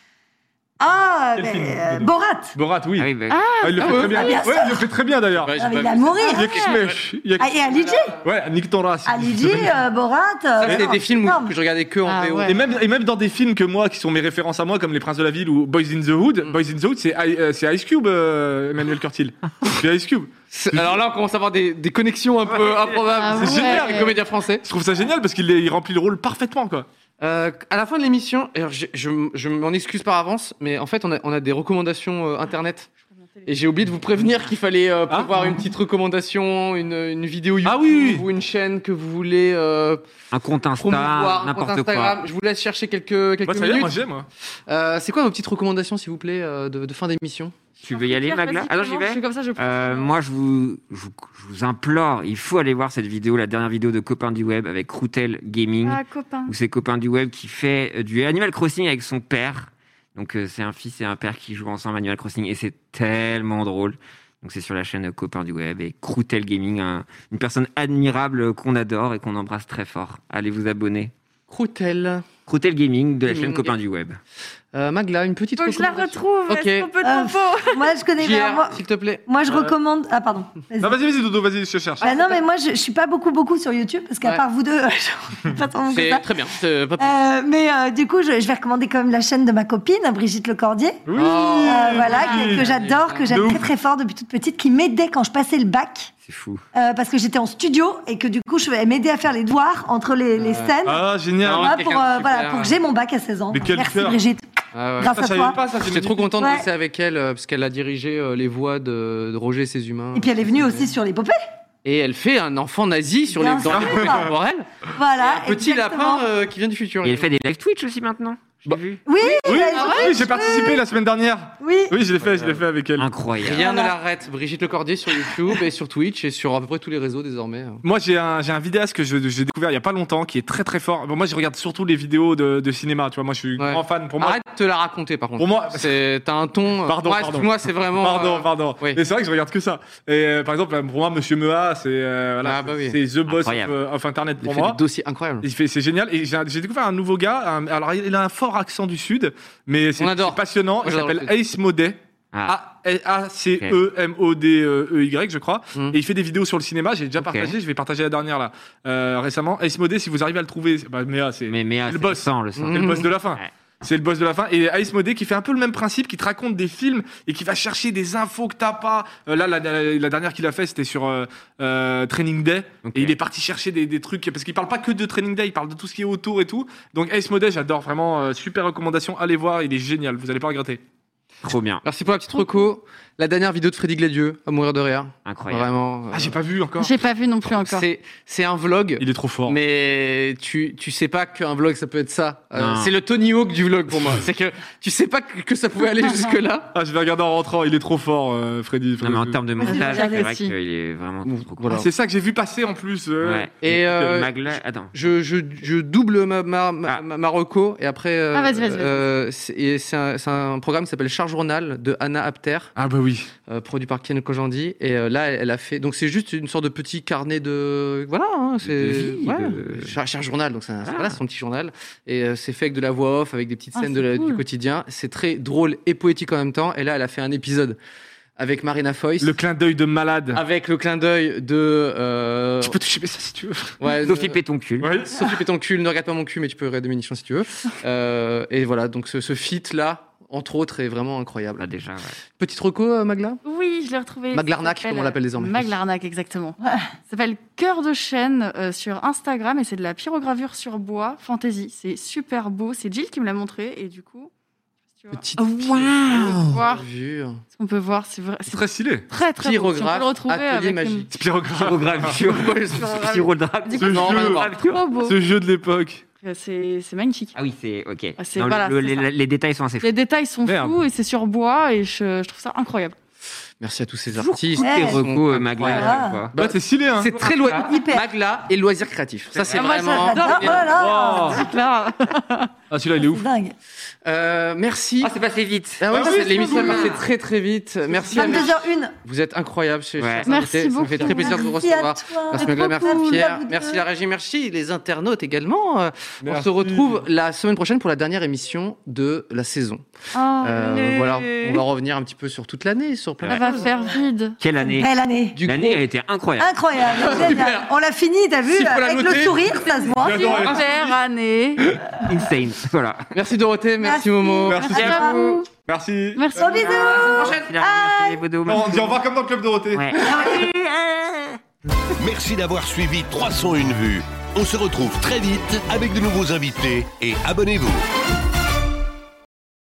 Quel film, Borat. Borat, oui. Ah oui, bah, Ah, il le fait très bien. bien Ouais, sûr. il le fait très bien d'ailleurs. Ouais, j'ai Ah, mais pas il a vu. mourir. Il y a Kishmesh. Ah, et Ali G. Ouais, Nick Tora. Ali G, Borat. Ça, c'était des films énorme. que je regardais que en Ah, VO. ouais. Et même dans des films que moi, qui sont mes références à moi, comme Les Princes de la Ville ou Boys in the Hood, Boys in the Hood, c'est Ice Cube, Emmanuel Curtil. C'est Ice Cube. Alors là, on commence à avoir des connexions un peu improbables. Ah C'est ouais. génial. Les comédiens français. Je trouve ça génial parce qu'il remplit le rôle parfaitement, quoi. À la fin de l'émission, alors je m'en excuse par avance, mais en fait, on a des recommandations internet. Et j'ai oublié de vous prévenir qu'il fallait prévoir une petite recommandation, une vidéo YouTube Ah oui. ou une chaîne que vous voulez un compte Insta, promouvoir, un compte n'importe Instagram. quoi. Je vous laisse chercher quelques Moi, ça y est, minutes. moi, j'ai, moi. C'est quoi vos petites recommandations, s'il vous plaît, de fin d'émission? Tu veux y aller, Magla? Vas-y, Alors j'y commence, je vais. suis comme ça, je prends. Moi, je vous implore, il faut aller voir cette vidéo, la dernière vidéo de Copain du Web avec Routel Gaming, Ah, copain. où c'est Copain du Web qui fait du Animal Crossing avec son père. Donc c'est un fils et un père qui jouent ensemble à Animal Crossing et c'est tellement drôle. Donc c'est sur la chaîne Copain du Web et Routel Gaming, une personne admirable qu'on adore et qu'on embrasse très fort. Allez vous abonner. Croutel. Routel Gaming de la Gaming. chaîne Copain du Web. Magla, une petite Faut que je la recommandation. retrouve. Ok. Est-ce qu'on peut trop Moi, je connais JR, pas. s'il te plaît. Moi, je recommande. Ah, pardon. Non, vas-y, Dodo, vas-y, je cherche. Bah non, mais moi, je suis pas beaucoup sur YouTube parce qu'à Ouais. part vous deux, je pas tant que C'est ça. très bien. C'est pas plus. Mais du coup, je vais recommander quand même la chaîne de ma copine, Brigitte Lecordier. Oui. Voilà, que j'adore, que De j'aime ouf. très très fort depuis toute petite, qui m'aidait quand je passais le bac. C'est fou. Parce que j'étais en studio et que du coup, elle m'aidait à faire les devoirs entre les scènes. Ah, génial. Non, Voilà, quelqu'un pour, de super. voilà, pour que j'ai mon bac à 16 ans. Mais quel Merci cœur. Brigitte. Ah ouais. Grâce Ça, à je savais toi. pas ça. J'étais trop content de Ouais. bosser avec elle parce qu'elle a dirigé les voix de Roger et ses humains. Et puis elle est venue aussi sur l'épopée. Et elle fait un enfant nazi sur Bien dans sûr. l'épopée temporelle. Voilà. Un petit exactement. lapin qui vient du futur. Et elle fait des live Twitch aussi maintenant. J'ai vu. Oui, Oui, elle- oui, j'ai participé la semaine dernière. oui. Oui, je l'ai fait avec elle. Incroyable. Rien ne Voilà. l'arrête. Brigitte Lecordier sur YouTube et sur Twitch et sur à peu près tous les réseaux désormais. Moi, j'ai un vidéaste que j'ai découvert il y a pas longtemps qui est très très fort. Bon, moi, je regarde surtout les vidéos de cinéma. Tu vois, moi, je suis Ouais. grand fan. Pour moi, Arrête de te la raconter par contre. Pour moi- t'as un ton. Pardon, Ouais, pardon. excuse-moi, c'est vraiment. Pardon. oui. Mais c'est vrai que je regarde que ça. Et par exemple, pour moi, Monsieur Mea, c'est voilà, Ah, bah oui. c'est the boss Incroyable. of Internet Il pour fait moi. des dossiers incroyables. C'est génial. Et j'ai découvert un nouveau gars. Alors, il a un fort accent du Sud, mais c'est On adore. passionnant. Moi, Il j'adore s'appelle le Ace Modé. Ah. A-C-E-M-O-D-E-Y, je crois. Mm. Et il fait des vidéos sur le cinéma. J'ai déjà Ok. partagé. Je vais partager la dernière là récemment. Ace Modé, si vous arrivez à le trouver, bah, Mea, c'est Mais le c'est boss. le sang. c'est le boss de la fin. Ouais. C'est le boss de la fin. Et Ace Modé qui fait un peu le même principe, qui te raconte des films et qui va chercher des infos que t'as pas. Là, la dernière qu'il a fait, c'était sur Training Day. Ok. Et il est parti chercher des trucs, parce qu'il parle pas que de Training Day, il parle de tout ce qui est autour et tout. Donc Ace Modé, j'adore vraiment. Super recommandation. Allez voir, il est génial. Vous allez pas regretter. Trop bien. Merci pour la petite reco. La dernière vidéo de Freddy Gladieux, à mourir de rire. Incroyable. Vraiment. Ah, j'ai pas vu encore. J'ai pas vu non plus encore. C'est un vlog. Il est trop fort. Mais tu sais pas qu'un vlog ça peut être ça. Non. C'est le Tony Hawk du vlog pour moi. C'est que tu sais pas que ça pouvait aller jusque là. Ah, je vais regarder en rentrant. Il est trop fort, Freddy. Non, mais en termes de Vas-y, montage, regarde c'est vrai aussi. qu'il est vraiment trop cool. Voilà. C'est ça que j'ai vu passer en plus. Ouais. Et Magla, attends. je double ma reco et après Ah, vas-y. c'est un programme qui s'appelle Charge Journal de Anna Apter, Ah bah oui. produit par Ken Kojandi, et là elle a fait, donc c'est juste une sorte de petit carnet de voilà, hein, c'est De vie, ouais, de- Charge Journal, donc voilà, c'est son petit journal, et c'est fait avec de la voix off, avec des petites Ah, scènes c'est cool. du quotidien. C'est très drôle et poétique en même temps, et là elle a fait un épisode avec Marina Foïs. Le clin d'œil de malade. Avec le clin d'œil de... Tu peux toucher ça si tu veux. Ouais, Sophie Pétoncule. Ouais. Sophie Pétoncule, ne regarde pas mon cul, mais tu peux regarder mes nichons si tu veux. Et voilà, donc ce feat-là, entre autres, est vraiment incroyable. Là, déjà, ouais. Petite reco, Magla? Oui, je l'ai retrouvé. Maglarnac, comme on l'appelle désormais. Maglarnac, exactement. Ça s'appelle Cœur de chêne sur Instagram et c'est de la pyrogravure sur bois, fantasy. C'est super beau. C'est Jill qui me l'a montré et du coup... Petite pyrogravure. Ce qu'on peut voir, c'est vrai. C'est très stylé. Très, très beau. Si on peut le retrouver atelier avec magique. une... Pyrogravure. Trop beau. Ce jeu de l'époque. C'est magnifique. Ah oui, c'est ok. Non, voilà, les détails sont assez fous. Les détails sont fous et c'est sur bois et je trouve ça incroyable. Merci à tous ces artistes. Tes recos, Magla. Bah, c'est stylé, hein. C'est très Magla et loisirs créatifs. Ça, c'est vraiment... Ah, celui-là, il est ouf. Dingue. Merci. Ah, c'est passé vite. L'émission est passée très très vite. Merci. 22h01. Vous êtes incroyables. Merci beaucoup. Ça me fait très plaisir de vous recevoir. Merci Magla, merci Pierre. Merci la régie, merci les internautes également. On se retrouve la semaine prochaine pour la dernière émission de la saison. Voilà, on va revenir un petit peu sur toute l'année, sur plein de va faire vide. Quelle année? Belle année. L'année, elle était incroyable. Incroyable, génial. On l'a fini, t'as vu, avec le sourire, ça se voit. Super année. Insane. Voilà. Merci Dorothée, merci Momo. Merci à vous. Merci. Merci. Gros bisous. Merci, Bodo. On dit au revoir comme dans le Club Dorothée. Ouais. Merci d'avoir suivi 301 vues. On se retrouve très vite avec de nouveaux invités et abonnez-vous.